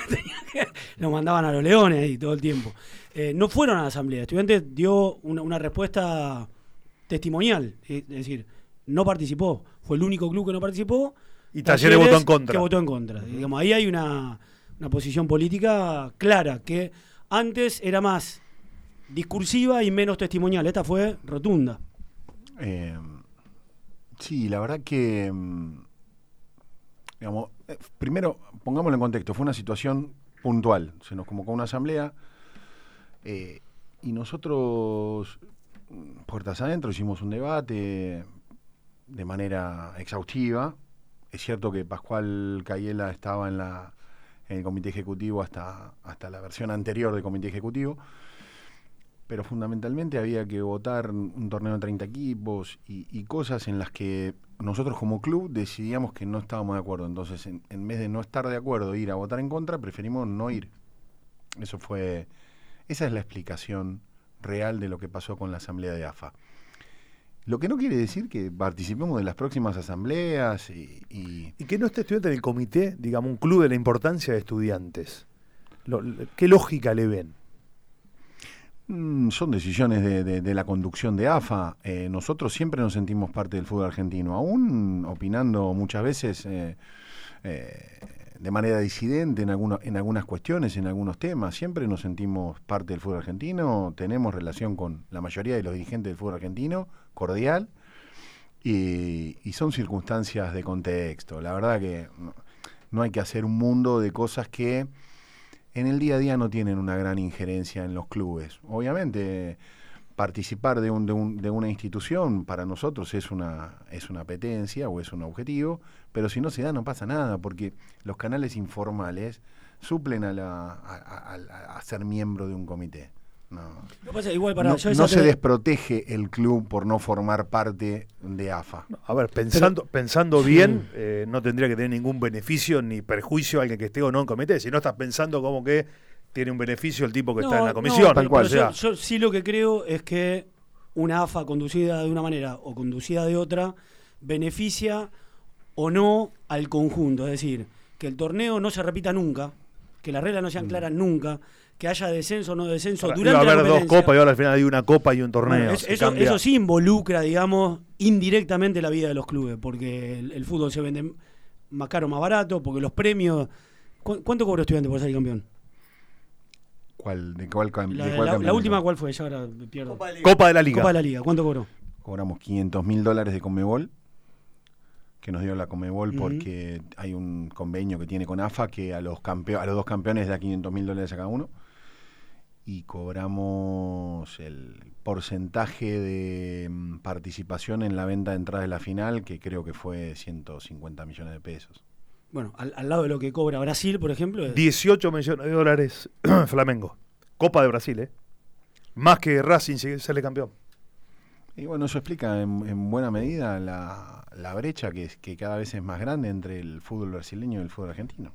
Lo mandaban a los leones ahí todo el tiempo. Eh, no fueron a la asamblea. Estudiantes dio una, una respuesta testimonial, es decir, no participó. Fue el único club que no participó. Y Talleres votó en contra. Que votó en contra. Uh-huh. Digamos, ahí hay una, una posición política clara, que antes era más discursiva y menos testimonial. Esta fue rotunda. Eh, sí, la verdad que, digamos, eh, primero, pongámoslo en contexto, fue una situación puntual. Se nos convocó una asamblea eh, y nosotros, puertas adentro, hicimos un debate de manera exhaustiva. Es cierto que Pascual Cayela estaba en la en el comité ejecutivo hasta, hasta la versión anterior del comité ejecutivo, pero fundamentalmente había que votar un torneo de treinta equipos y, y cosas en las que nosotros como club decidíamos que no estábamos de acuerdo. Entonces, en, en vez de no estar de acuerdo e ir a votar en contra, preferimos no ir. Eso fue, esa es la explicación real de lo que pasó con la asamblea de A F A. Lo que no quiere decir que participemos de las próximas asambleas y... Y, y que no esté estudiante en el comité, digamos, un club de la importancia de estudiantes. Lo, ¿Qué lógica le ven? Mm, son decisiones de, de, de la conducción de A F A. Eh, nosotros siempre nos sentimos parte del fútbol argentino, aún opinando muchas veces eh, eh, de manera disidente en, alguno, en algunas cuestiones, en algunos temas. Siempre nos sentimos parte del fútbol argentino, tenemos relación con la mayoría de los dirigentes del fútbol argentino, cordial, y, y son circunstancias de contexto. La verdad que no, no hay que hacer un mundo de cosas que en el día a día no tienen una gran injerencia en los clubes. Obviamente, participar de, un, de, un, de una institución para nosotros es una, es una apetencia o es un objetivo, pero si no se da no pasa nada, porque los canales informales suplen a, la, a, a, a, a ser miembro de un comité. No, no, pasa, igual para, no, yo no se te... desprotege el club por no formar parte de A F A. A ver, pensando, Pero, pensando sí. bien, eh, no tendría que tener ningún beneficio ni perjuicio a alguien que esté o no en comité. Si no estás pensando como que tiene un beneficio el tipo que no, está en la comisión. No, tal cual. O sea, yo, yo sí lo que creo es que una A F A conducida de una manera o conducida de otra beneficia o no al conjunto. Es decir, que el torneo no se repita nunca, que las reglas no sean claras mm. nunca, que haya descenso o no descenso Ahora, durante iba a haber la competencia. dos copas y ahora al final hay una copa y un torneo. Bueno, es, eso, eso sí involucra, digamos, indirectamente la vida de los clubes, porque el, el fútbol se vende más caro, más barato, porque los premios... ¿cu ¿Cuánto cobró Estudiante por salir campeón? ¿Cuál, ¿De cuál, de la, cuál la, la última cuál fue? Ya ahora pierdo. Copa de, Copa de la Liga. Copa de la Liga, ¿cuánto cobró? Cobramos quinientos mil dólares de Conmebol, que nos dio la Conmebol uh-huh. porque hay un convenio que tiene con A F A que a los, campe a los dos campeones da quinientos mil dólares a cada uno. Y cobramos el porcentaje de mm, participación en la venta de entradas de la final, que creo que fue ciento cincuenta millones de pesos. Bueno, al, al lado de lo que cobra Brasil, por ejemplo... Es... dieciocho millones de dólares Flamengo. Copa de Brasil, ¿eh? Más que Racing si sale campeón. Y bueno, eso explica en, en buena medida la, la brecha que, es, que cada vez es más grande entre el fútbol brasileño y el fútbol argentino.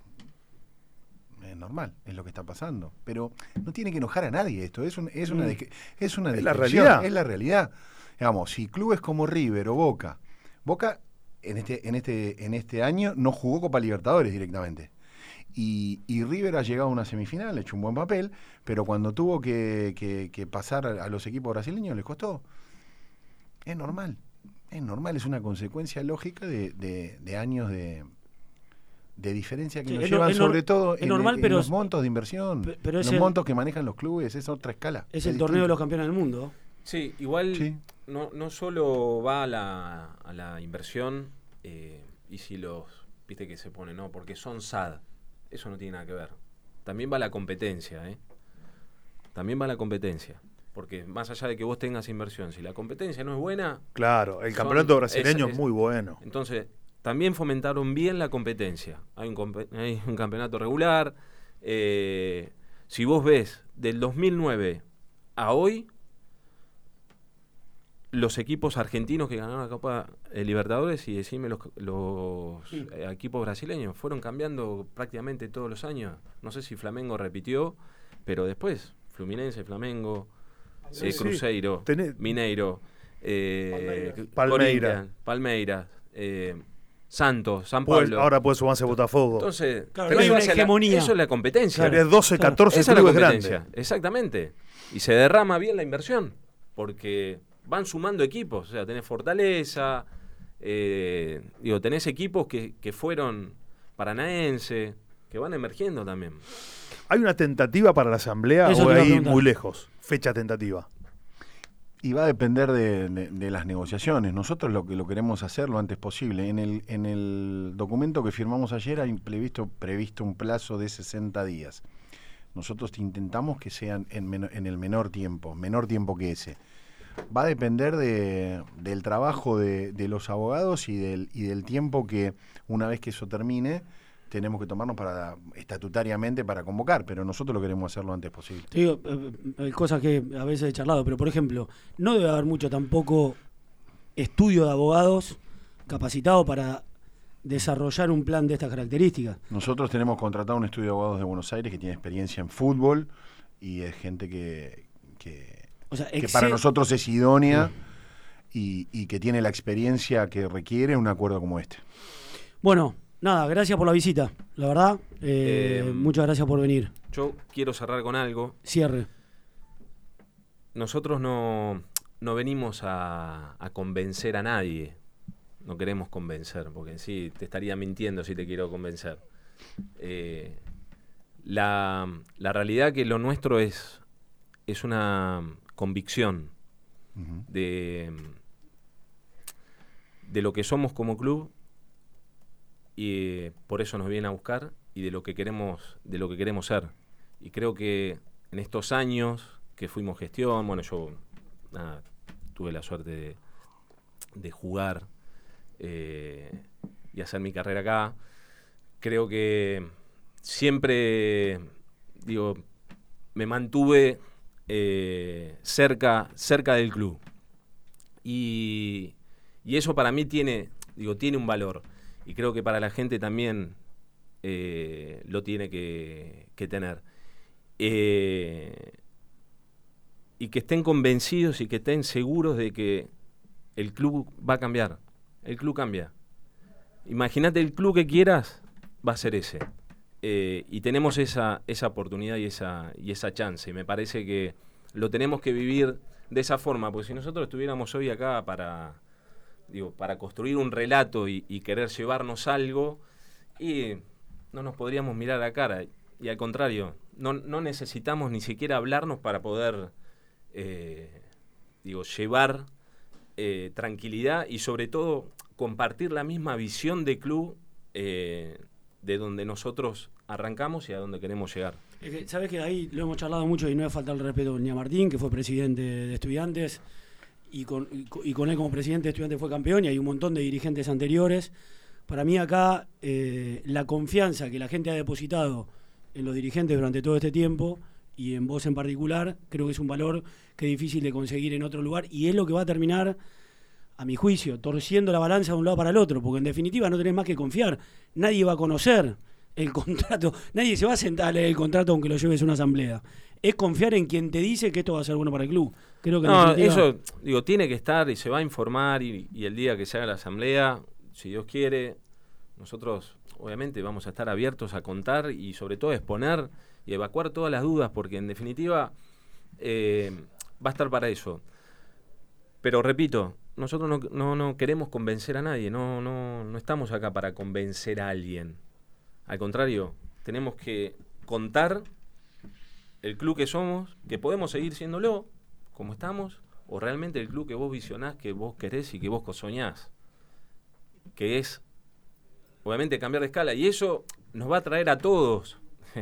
Es normal, es lo que está pasando, pero no tiene que enojar a nadie esto, es, un, es una, de, es una es la realidad, es la realidad. Digamos, si clubes como River o Boca, Boca en este, en este, en este año no jugó Copa Libertadores directamente, y, y River ha llegado a una semifinal, ha hecho un buen papel, pero cuando tuvo que, que, que pasar a, a los equipos brasileños les costó. Es normal, es normal, es una consecuencia lógica de, de, de años de de diferencia que sí, nos llevan, sobre no, todo en, normal, en, pero, en los montos de inversión, pero los el, montos que manejan los clubes, es otra escala. Es, es el distinto. Torneo de los campeones del mundo. Sí, igual sí. No, no solo va a la, a la inversión eh, y si los, viste que se pone, no, porque son S A D, eso no tiene nada que ver. También va la competencia, ¿eh? También va la competencia. Porque más allá de que vos tengas inversión, si la competencia no es buena... Claro, el son, campeonato brasileño es, es, es muy bueno. Entonces... También fomentaron bien la competencia. Hay un, hay un campeonato regular. Eh, si vos ves del dos mil nueve a hoy, los equipos argentinos que ganaron la Copa eh, Libertadores, y decime los, los sí. eh, equipos brasileños, fueron cambiando prácticamente todos los años. No sé si Flamengo repitió, pero después, Fluminense, Flamengo, sí, eh, Cruzeiro, sí. Mineiro, eh, Palmeiras, Palmeiras, eh, Santos, San pues, Pablo. Ahora puede sumarse Botafogo. Entonces, claro, hay una hegemonía. La, eso es la competencia. Claro, doce, catorce claro, clubes grandes. Exactamente. Y se derrama bien la inversión, porque van sumando equipos. O sea, tenés Fortaleza, eh, digo, tenés equipos que, que fueron paranaense, que van emergiendo también. ¿Hay una tentativa para la asamblea Eso o te iba a ahí preguntar. muy lejos? Fecha tentativa. Y va a depender de, de- de las negociaciones. Nosotros lo que lo queremos hacer lo antes posible. En el, en el documento que firmamos ayer hay previsto, previsto un plazo de sesenta días. Nosotros intentamos que sean en, men- en el menor tiempo, menor tiempo que ese. Va a depender de, del trabajo de, de los abogados y del, y del tiempo que, una vez que eso termine, tenemos que tomarnos para estatutariamente para convocar, pero nosotros lo queremos hacer lo antes posible. Te digo, eh, hay cosas que a veces he charlado, pero por ejemplo, no debe haber mucho tampoco estudio de abogados capacitados para desarrollar un plan de estas características. Nosotros tenemos contratado un estudio de abogados de Buenos Aires que tiene experiencia en fútbol y es gente que, que, O sea, que exced- para nosotros es idónea y, y que tiene la experiencia que requiere un acuerdo como este. Bueno, nada, gracias por la visita, la verdad. eh, Eh, muchas gracias por venir. Yo quiero cerrar con algo. Cierre. Nosotros no, no venimos a, a convencer a nadie. No queremos convencer, porque sí, te estaría mintiendo si te quiero convencer. Eh, la, la realidad que lo nuestro es, es una convicción Ujú. de, de lo que somos como club y eh, por eso nos viene a buscar y de lo que queremos, de lo que queremos ser. Y creo que en estos años que fuimos gestión, bueno, yo nada, tuve la suerte de, de jugar eh, y hacer mi carrera acá. Creo que siempre, digo, me mantuve eh, cerca, cerca del club. Y, y eso para mí tiene, digo, tiene un valor. Y creo que para la gente también eh, lo tiene que, que tener. Eh, y que estén convencidos y que estén seguros de que el club va a cambiar. El club cambia. Imagínate el club que quieras, va a ser ese. Eh, y tenemos esa, esa oportunidad y esa, y esa chance. Y me parece que lo tenemos que vivir de esa forma, porque si nosotros estuviéramos hoy acá para, digo, para construir un relato y, y querer llevarnos algo, y no nos podríamos mirar a la cara. Y al contrario, no, no necesitamos ni siquiera hablarnos para poder eh, digo, llevar eh, tranquilidad y sobre todo compartir la misma visión de club eh, de donde nosotros arrancamos y a donde queremos llegar. Es que, ¿sabes que ahí lo hemos charlado mucho y no es falta el respeto ni a Martín, que fue presidente de Estudiantes, y con, y con- y con él como presidente de Estudiantes fue campeón, y hay un montón de dirigentes anteriores. Para mí acá, eh, la confianza que la gente ha depositado en los dirigentes durante todo este tiempo, y en vos en particular, creo que es un valor que es difícil de conseguir en otro lugar, y es lo que va a terminar, a mi juicio, torciendo la balanza de un lado para el otro, porque en definitiva no tenés más que confiar. Nadie va a conocer el contrato, nadie se va a sentar a leer el contrato aunque lo lleves a una asamblea. Es confiar en quien te dice que esto va a ser bueno para el club. Creo que en No, definitiva- eso, digo, tiene que estar y se va a informar y, y el día que se haga la asamblea, si Dios quiere, nosotros obviamente vamos a estar abiertos a contar y sobre todo a exponer y evacuar todas las dudas, porque en definitiva eh, va a estar para eso. Pero repito, nosotros no, no, no queremos convencer a nadie, no, no, no estamos acá para convencer a alguien. Al contrario, tenemos que contar el club que somos, que podemos seguir siéndolo como estamos, o realmente el club que vos visionás, que vos querés y que vos soñás. Que es, obviamente, cambiar de escala. Y eso nos va a traer a todos,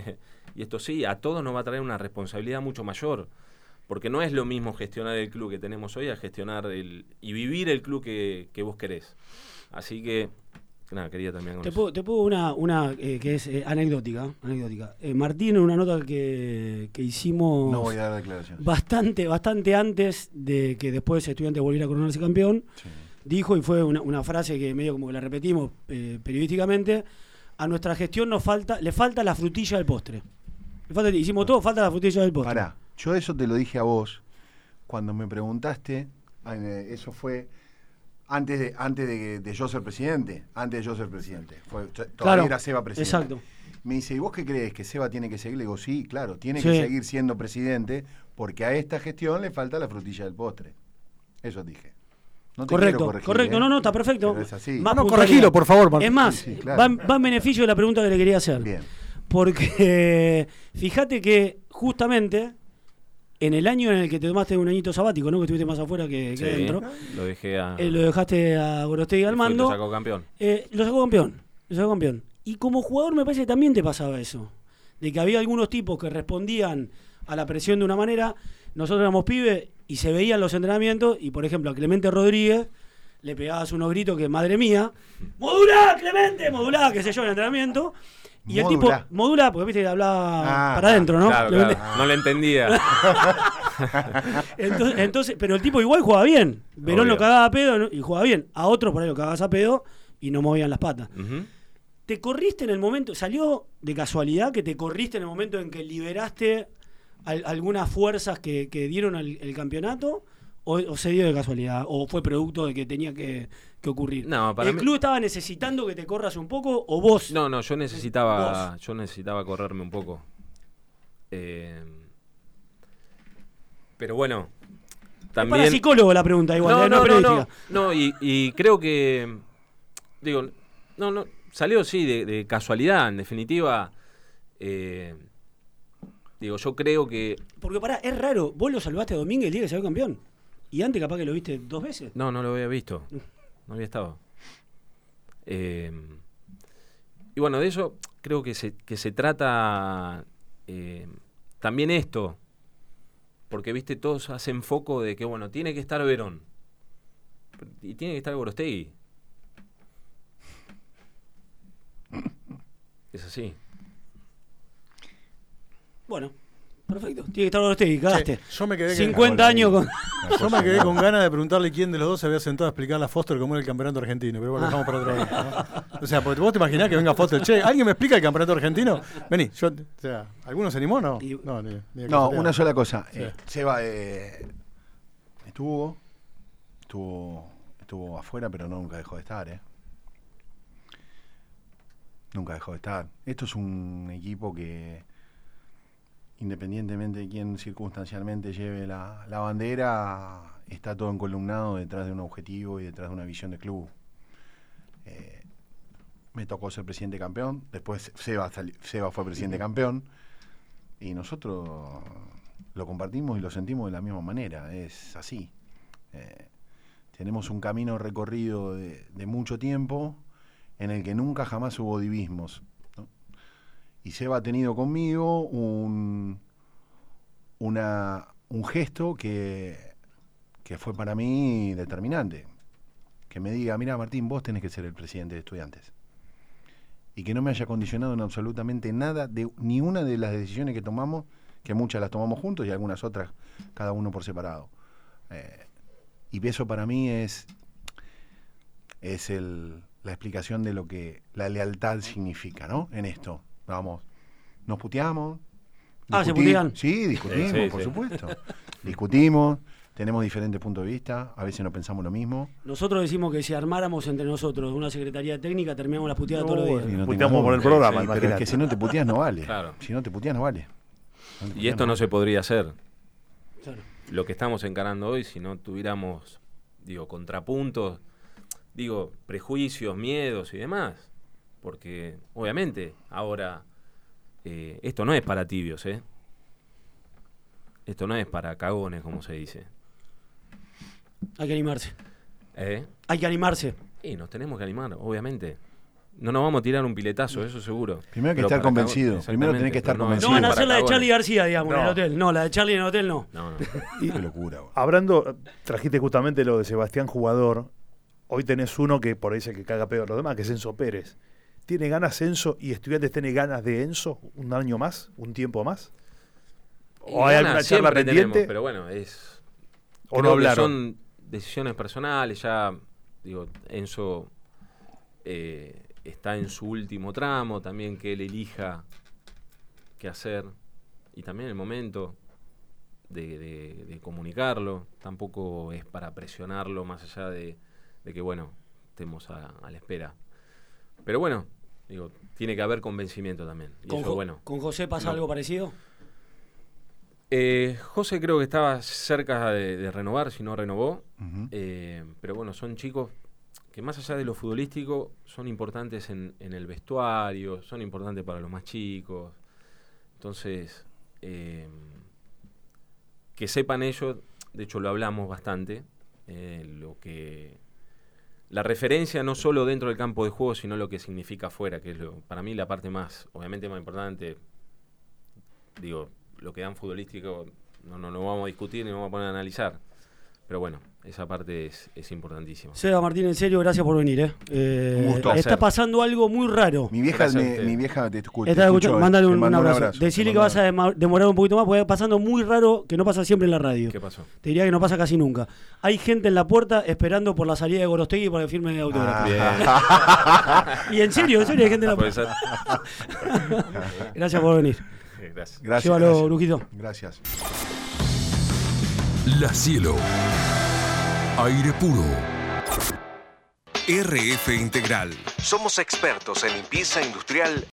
y esto sí, a todos nos va a traer una responsabilidad mucho mayor. Porque no es lo mismo gestionar el club que tenemos hoy a gestionar el y vivir el club que, que vos querés. Así que, nada, quería terminar con Te eso. puedo, te puedo una, una eh, que es eh, anecdótica. anecdótica. Eh, Martín, en una nota que, que hicimos No voy a dar declaraciones. bastante, bastante antes de que después Estudiantes volviera a coronarse campeón, dijo, y fue una, una frase que medio como que la repetimos eh, periodísticamente: a nuestra gestión nos falta, le falta la frutilla del postre. Le falta- hicimos todo, falta la frutilla del postre. Pará, yo eso te lo dije a vos cuando me preguntaste, eh, eso fue antes de antes de, de yo ser presidente, antes de yo ser presidente. Fue, t- todavía Claro, era Seba presidente. exacto. Me dice, ¿y vos qué crees? ¿Que Seba tiene que seguir? Le digo, sí, claro, tiene Sí. que seguir siendo presidente porque a esta gestión le falta la frutilla del postre. Eso dije. No te Correcto, quiero corregir, correcto, ¿eh? no, no, está perfecto. Pero es así. Más No, puntualidad. corregilo, por favor, Martín. Es más, Sí, sí, claro. va, en- va en beneficio de la pregunta que le quería hacer. Bien. Porque fíjate que justamente en el año en el que te tomaste un añito sabático, ¿no? Que estuviste más afuera que, Sí, que adentro. lo dejé a... Eh, lo dejaste a Gorostegui al y fue- mando. Lo sacó campeón. Eh, lo sacó campeón. Lo sacó campeón. Y como jugador me parece que también te pasaba eso. De que había algunos tipos que respondían a la presión de una manera. Nosotros éramos pibes y se veían los entrenamientos. Y por ejemplo a Clemente Rodríguez le pegabas unos gritos que, madre mía, ¡modulá, Clemente! ¡Modulá! Qué sé yo, en el entrenamiento. Y el Modulá. tipo, modulá, porque viste que hablaba Ah, para adentro, ¿no? Claro, Clemente. claro. No le entendía. Entonces, entonces, pero el tipo igual jugaba bien. Verón Obvio. lo cagaba a pedo, ¿no? Y jugaba bien. A otros por ahí lo cagabas a pedo y no movían las patas. Ujú. ¿Te corriste en el momento, salió de casualidad que te corriste en el momento en que liberaste al- algunas fuerzas que, que dieron al- el campeonato? O, ¿O se dio de casualidad? ¿O fue producto de que tenía que, que ocurrir? No, para ¿El mí- club estaba necesitando que te corras un poco o vos? No, no, yo necesitaba, yo necesitaba correrme un poco. Eh, pero bueno, también... Es para psicólogo la pregunta igual, No, eh, no, no, no, periodística. no, no, y, y creo que, digo, no, no, salió sí de, de casualidad, en definitiva. eh, digo, yo creo que... Porque pará, es raro, vos lo salvaste a Domínguez el día que salió campeón. Y antes capaz que lo viste dos veces. No, no lo había visto. No había estado. Eh, y bueno, de eso creo que se, que se trata eh, también esto. Porque, viste, todos hacen foco de que, bueno, tiene que estar Verón. Y tiene que estar Gorostegui. Es así. Bueno, perfecto. Tiene que estar Gorostegui, cagaste. Sí, yo me quedé que- cincuenta años con... Yo me quedé con ganas de preguntarle quién de los dos se había sentado a explicarle a Foster cómo era el campeonato argentino, pero bueno, lo dejamos para otra vez, ¿no? O sea, porque vos te imaginás que venga Foster, che, ¿alguien me explica el campeonato argentino? Vení, yo, o sea, ¿alguno se animó no? No, ni- ni de No, casualidad. una sola cosa. Sí. Eh, Seba eh, estuvo, estuvo, estuvo afuera, pero nunca dejó de estar, ¿eh? Nunca dejó de estar. Esto es un equipo que, independientemente de quién circunstancialmente lleve la, la bandera, está todo encolumnado detrás de un objetivo y detrás de una visión de club. Eh, me tocó ser presidente campeón, después Seba, sali- Seba fue presidente campeón, y nosotros lo compartimos y lo sentimos de la misma manera, es así. Eh, tenemos un camino recorrido de, de mucho tiempo en el que nunca jamás hubo divismos, ¿no? Y Seba ha tenido conmigo un, una, un gesto que, que fue para mí determinante. Que me diga, mira Martín, vos tenés que ser el presidente de Estudiantes. Y que no me haya condicionado en absolutamente nada de ni una de las decisiones que tomamos, que muchas las tomamos juntos y algunas otras cada uno por separado. Eh, y eso para mí es, es el, la explicación de lo que la lealtad significa, ¿no? En esto, vamos, nos puteamos. Ah, ¿se discuti- putean? Sí, discutimos, Sí, sí, por sí. supuesto. Discutimos, tenemos diferentes puntos de vista, a veces no pensamos lo mismo. Nosotros decimos que si armáramos entre nosotros una secretaría técnica, terminamos las puteadas todos los Y días. no Puteamos tengas por el duda. programa, Sí, pero es imagínate. que si no te puteas no vale. Claro. Si no te puteas no vale. No te Y puteas, esto no no se podría hacer. Claro. Lo que estamos encarando hoy, si no tuviéramos, digo, contrapuntos, digo, prejuicios, miedos y demás. Porque, obviamente, ahora, eh, esto no es para tibios, ¿eh? Esto no es para cagones, como se dice. Hay que animarse. ¿Eh? Hay que animarse. Y nos tenemos que animar, obviamente. No nos vamos a tirar un piletazo, eso seguro. Primero hay que Pero estar para convencido. cagones, Primero tenés que estar pero no- convencido. No van a es hacer para la de cagones. Charlie García, digamos, en el No. hotel. No, la de Charlie en el hotel no. No, no. Y- Qué locura. boludo. Hablando, trajiste justamente lo de Sebastián Jugador. Hoy tenés uno que por ahí es el que caga peor los demás, que es Enzo Pérez. ¿Tiene ganas Enzo y Estudiantes tiene ganas de Enzo un año más, un tiempo más? Y ¿O hay ganas alguna charla siempre pendiente? tenemos, pero bueno, es... ¿O creo no que hablaron? son decisiones personales, ya, digo, Enzo eh, está en su último tramo, también que él elija qué hacer, y también el momento de, de- de comunicarlo, tampoco es para presionarlo más allá de, de que, bueno, estemos a, a la espera. Pero bueno, digo, tiene que haber convencimiento también, y ¿Con, eso, Jo- bueno. ¿Con José pasa no. algo parecido? Eh, José creo que estaba cerca de, de renovar, si no renovó. Ujú. Eh, pero bueno, son chicos que más allá de lo futbolístico son importantes en, en el vestuario, son importantes para los más chicos. Entonces, eh, que sepan ellos, de hecho lo hablamos bastante, eh, lo que la referencia no solo dentro del campo de juego, sino lo que significa afuera, que es lo, para mí la parte más, obviamente más importante. Digo, lo que dan futbolístico no, no, no vamos a discutir ni vamos a poner a analizar. Pero bueno, esa parte es, es importantísima. Seba Martín, en serio, gracias por venir. ¿eh? Eh, Un gusto. Está pasando algo muy raro. Mi vieja, me, mi vieja te escucha. Está escuchando, escucho, mándale te un, un mando abrazo. un abrazo. Decirle que vas a dema- demorar un poquito más, porque está pasando muy raro, que no pasa siempre en la radio. ¿Qué pasó? Te diría que no pasa casi nunca. Hay gente en la puerta esperando por la salida de Gorostegui para que firme el autógrafo. Ah. Y en serio, en serio, hay gente en la Puede puerta. ser. Gracias por venir. Gracias. Gracias. Llévalo, gracias. Brujito. Gracias. La Cielo. Aire puro. R F Integral. Somos expertos en limpieza industrial